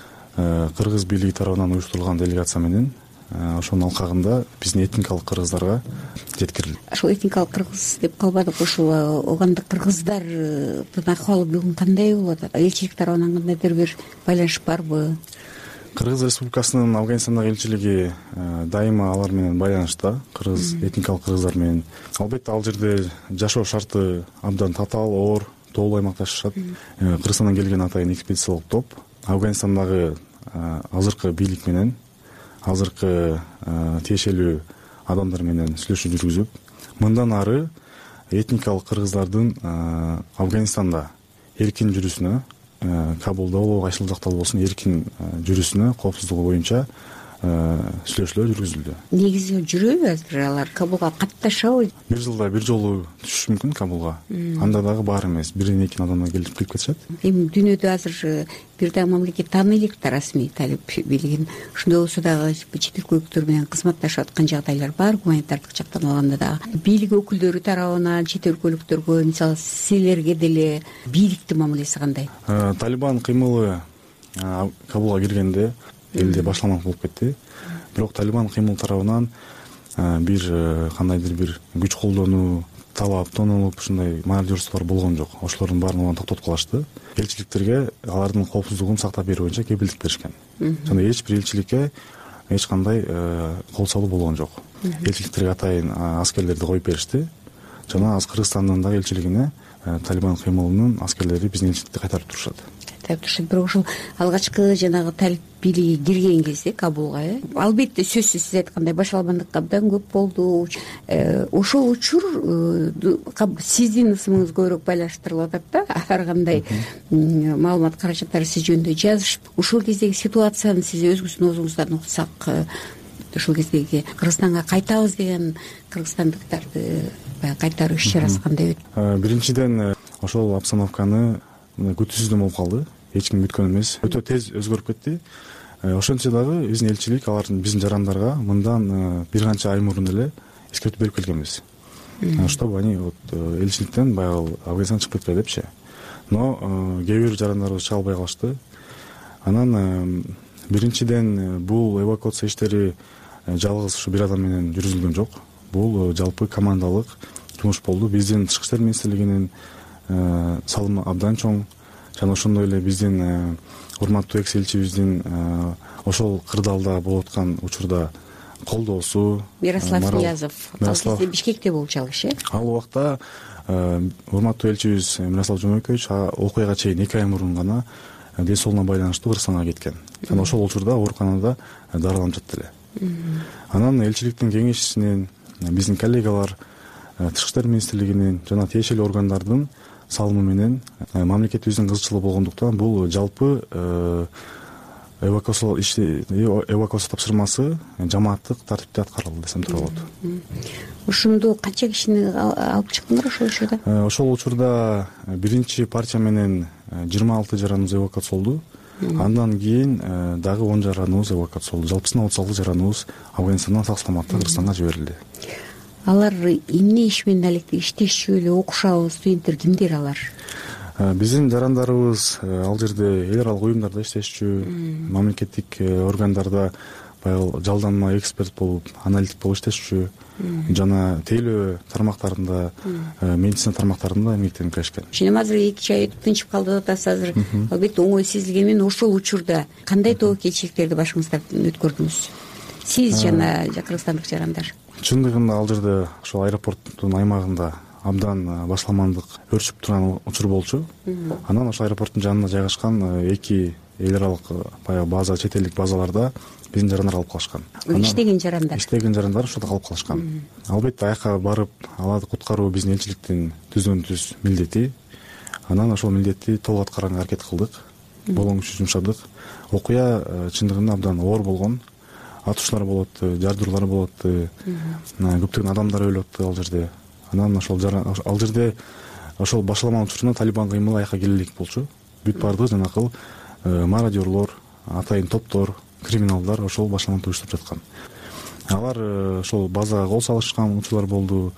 кыргыз бийлиги тарабынан уюштурулган делегация менен ошонун алкагында биздин этникалык кыргыздарга жеткирилди. Ошол этникалык кыргыз деп калбадык, ушул оогандык кыргыздардын акыбалы бүгүн кандай болуп атат? Элчилик тарабынан кандайдыр бир байланыш барбы? Кыргыз Республикасынын Афганистандагы элчилиги дайыма алар менен байланышта, кыргыз этникалык кыргыздар менен. Албетте ал жерде жашоо шарты абдан татаал, оор, тоолуу аймакта жашашат. Кыргызстандан келген атайын экспедициялык топ Афганистандагы азыркы бийлик менен, азыркы тиешелүү адамдар менен сүйлөшүү жүргүзүп, мындан ары этникалык кыргыздардын Афганистанда эркин жүрүүсүнө, Кабулда болобу, Кайшылдакта болсун эркин жүрүүсүнө коопсуздугу боюнча сүйлөшүүлөр жүргүзүлдү. Негизи жүрөбү азыр алар Кабулга катташабы? Бир жылда бир жолу түшүшү мүмкүн Кабулга. Анда дагы бар эмес, бирден экин адамдар келип кирип кетишет. Эми дүйнөдө азыр бир да мамлекет тааныйлык да расмий талип бийлигин. Ошондой болсо дагы чет өлкөлүктөр менен кызматташып аткан жагдайлар бар, гуманитардык жактан алганда дагы. Бийлик өкүлдөрү тарабынан чет өлкөлүктөргө, мисалы силерге деле бийликтин мамилеси кандай? Талибан кыймылы Кабулга киргенде элде башланмак болуп кетти. Бирок Талибан кыймыл тарабынан бир кандайдыр бир күч колдонуу, талап тонолуп, ушундай мародерстволор болгон жок. Ошолордун баарын токтотуп калышты. Элчиликтерге алардын коопсуздугун сактап берүү боюнча кепилдик беришкен. Жана эч бир элчиликке эч кандай кол салуу болгон жок. Элчиликтерге атайын аскерлерди коюп беришти. Жана аз Кыргызстандын дагы элчилигине Талибан кыймылынын аскерлери биздин элчиликти кайтарып турушат. айтып турушат. Бирок ушул алгачкы жанагы талип бийлиги кирген кезде Кабулга, э албетте сөзсүз сиз айткандай башаламандык абдан көп болду. Ошол учур сиздин ысымыңыз көбүрөөк байланыштырылып атат да. Ар кандай маалымат каражаттары сиз жөнүндө жазышып, ушул кездеги ситуацияны сиз өзүңүздүн оозуңуздан уксак, ушул кездеги Кыргызстанга кайтабыз деген кыргызстандыктарды баягы кайтаруу иш чарасы кандай өттү? Биринчиден ошол обстановканы күтүүсүздөн болуп калды. Эч ким күткөн эмес. Өтө тез өзгөрүп кетти. Ошентсе дагы биздин элчилик алардын биздин жарандарга мындан бир канча ай мурун эле эскертүү берип келгенбиз. Чтобы они вот элчиликтен баягы Афганистан чыгып кетпей депчи. Но кээ бир жарандарыбыз чыга албай калышты. Анан биринчиден бул эвакуация иштери жалгыз ушу бир адам менен жүргүзүлгөн жок. Бул жалпы командалык жумуш болду. Биздин Тышкы иштер министрлигинин салымы абдан чоң. Жана ошондой эле биздин урматтуу экс элчибиздин ошол кырдаалда болуп аткан учурда колдоосу. Мирослав Ниязов ал кезде Бишкекте болчу ал киши. Ал убакта урматтуу элчибиз Мирослав Жомекевич окуяга чейин эки ай мурун гана ден соолугуна байланыштуу Кыргызстанга кеткен. Жана ошол учурда ооруканада дарыланып жатты эле. Анан элчиликтин кеңешчисинен биздин коллегалар Тышкы иштер министрлигинин жана тиешелүү органдардын салымы менен мамлекетибиздин кызыкчылыгы болгондуктан бул жалпы эвакуация иши эвакуация тапшырмасы жамааттык тартипте аткарылды десем туура болот. Ошондо канча кишини алып чыктыңар ошол учурда? Ошол учурда биринчи партия менен жыйырма алты жараныбыз эвакуацияланды. Андан кийин дагы он жараныбыз эвакуацияланды. Жалпысынан отуз алты жараныбыз Афганистандан сак саламатта Кыргызстанга жиберилди. Алар эмне иш менен алекти иштешчү эле, окушабы, студенттер кимдер алар? Биздин жарандарыбыз ал жерде эл аралык уюмдарда иштешчү, мамлекеттик органдарда баягы жалданма эксперт болуп, аналитик болуп иштешчү, жана тейлөө тармактарында, медицина тармактарында эмгектенип келишкен. Чынем азыр эки ай өтүп тынчып калды деп атасыз. Азыр албетте оңой сезилгенмен ошол учурда кандай тобокелчиликтерди башыңыздан өткөрдүңүз? Сиз жана кыргызстандык жарандар. Чындыгында ал жерде ошол аэропорттун аймагында абдан башаламандык өршүп турган учур болчу. Анан ошол аэропорттун жанында жайгашкан эки эл аралык баягы база, чет элдик базаларда биздин жарандар калып калышкан. Иштеген жарандар. Иштеген жарандар ошолда калып калышкан. Албетте аяка барып аларды куткаруу биздин элчиликтин түздөн түз милдети. Анан ошол милдетти толук аткарганга аракет кылдык. Болгон күчү жумшадык. Окуя чындыгында абдан оор болгон. Атышуулар болот, жардыруулар болот, көптөгөн адамдар өлүп атты ал жерде. Анан ошол ал жерде ошол башаламан учурунда Талибан кыймылы аяка келе элек болчу. Бүт бардыгы жанакыл мародёрлор, атайын топтор, криминалдар ошол башаламан уюштуруп жаткан. Алар ошол базага кол салышкан учурлар болду.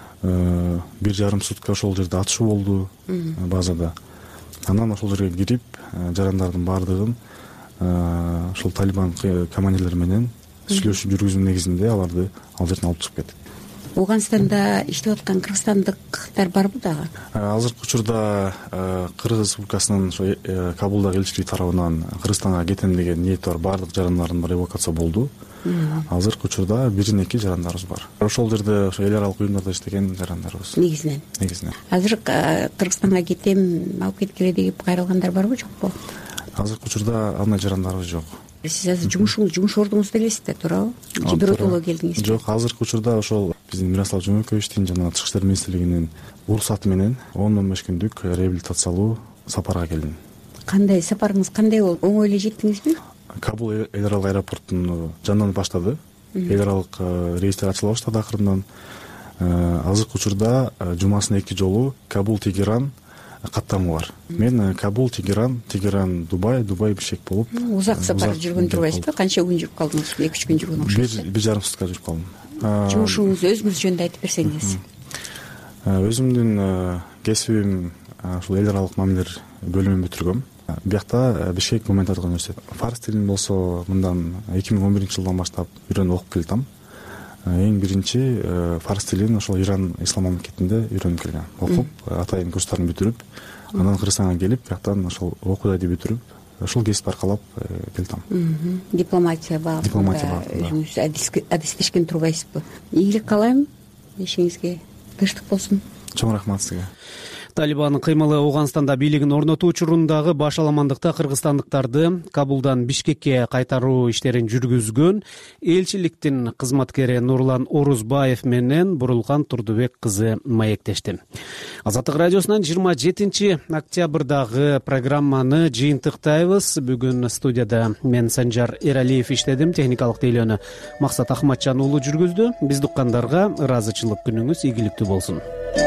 Бир жарым сутка ошол жерде атышуу болду базада. Анан ошол жерге кирип, жарандардын бардыгын ошол Талибан командирлери менен сүйлөшүп жүргүзүү негизинде аларды ал жерден алып чыгып кеттик. Ауганстанда иштеп аткан кыргызстандыктар барбы дагы? Азыркы учурда Кыргыз Республикасынын ошо Кабулдагы элчилиги тарабынан Кыргызстанга кетем деген ниети бар баардык жарандардын баары эвакуация болду. Азыркы учурда бир эки жарандарыбыз бар. Ошол жерде ошо эл аралык уюмдарда иштеген жарандарыбыз. Негизинен. Негизинен. Азыр Кыргызстанга кетем, алып кеткиле деп кайрылгандар барбы, жокпу? Азыркы учурда андай жарандарыбыз жок. Сиз азыр жумушуңуз, жумуш ордуңузду элесиз да, туурабы? Же биротоло келдиңиз? Жок, азыркы учурда ошол биздин Мирослав Жомековичтин жана Тышкы иштер министрлигинин уруксаты менен он он беш күндүк реабилитациялуу сапарга келдим. Кандай сапарыңыз кандай болду? Оңой эле жеттиңизби? Кабул эл аралык аэропортун жанынан баштады. Эл аралык рейстер ачыла баштады акырындан. Азыркы учурда жумасына эки жолу Кабул Тегеран каттамы бар. Мен Кабул Тегеран, Тегеран Дубай, Дубай Бишкек болуп узак сапар жүргөн турбайсызбы? Канча күн жүрүп калдыңыз? эки үч күн жүргөн окшойсуз. бир жарым сутка жүрүп калдым. Жумушуңуз өзүңүз жөнүндө айтып берсеңиз. Өзүмдүн кесибим ушул эл аралык мамилелер бөлүмүн бүтүргөм. Биякта Бишкек гуманитардык университет. Фарс тилин болсо мындан эки миң он биринчи жылдан баштап үйрөнүп окуп келатам. Эң биринчи фарс тилин ошол Иран ислам мамлекетинде үйрөнүп келген. Окуп, атайын курстарын бүтүрүп, анан Кыргызстанга келип, бияктан ошол окуяды бүтүрүп, ошол кесип аркалап келатам. Дипломатия багытында өзүңүз адистешкен турбайсызбы? Ийгилик каалайм, ишиңизге тынчтык болсун. Чоң рахмат сизге. Талибандын кыймылы Ооганстанда бийлигин орнотуу учурундагы башаламандыкта кыргызстандыктарды Кабулдан Бишкекке кайтаруу иштерин жүргүзгөн элчиликтин кызматкери Нурлан Орузбаев менен Бурулкан Турдубек кызы маектешти. Азаттык радиосунан жыйырма жетинчи октябрдагы программаны жыйынтыктайбыз. Бүгүн студияда мен Санжар Эралиев иштедим, техникалык тейлөөнү Максат Ахматжан уулу жүргүздү. Биз уккандарга ыраазычылык күнүңүз ийгиликтүү болсун.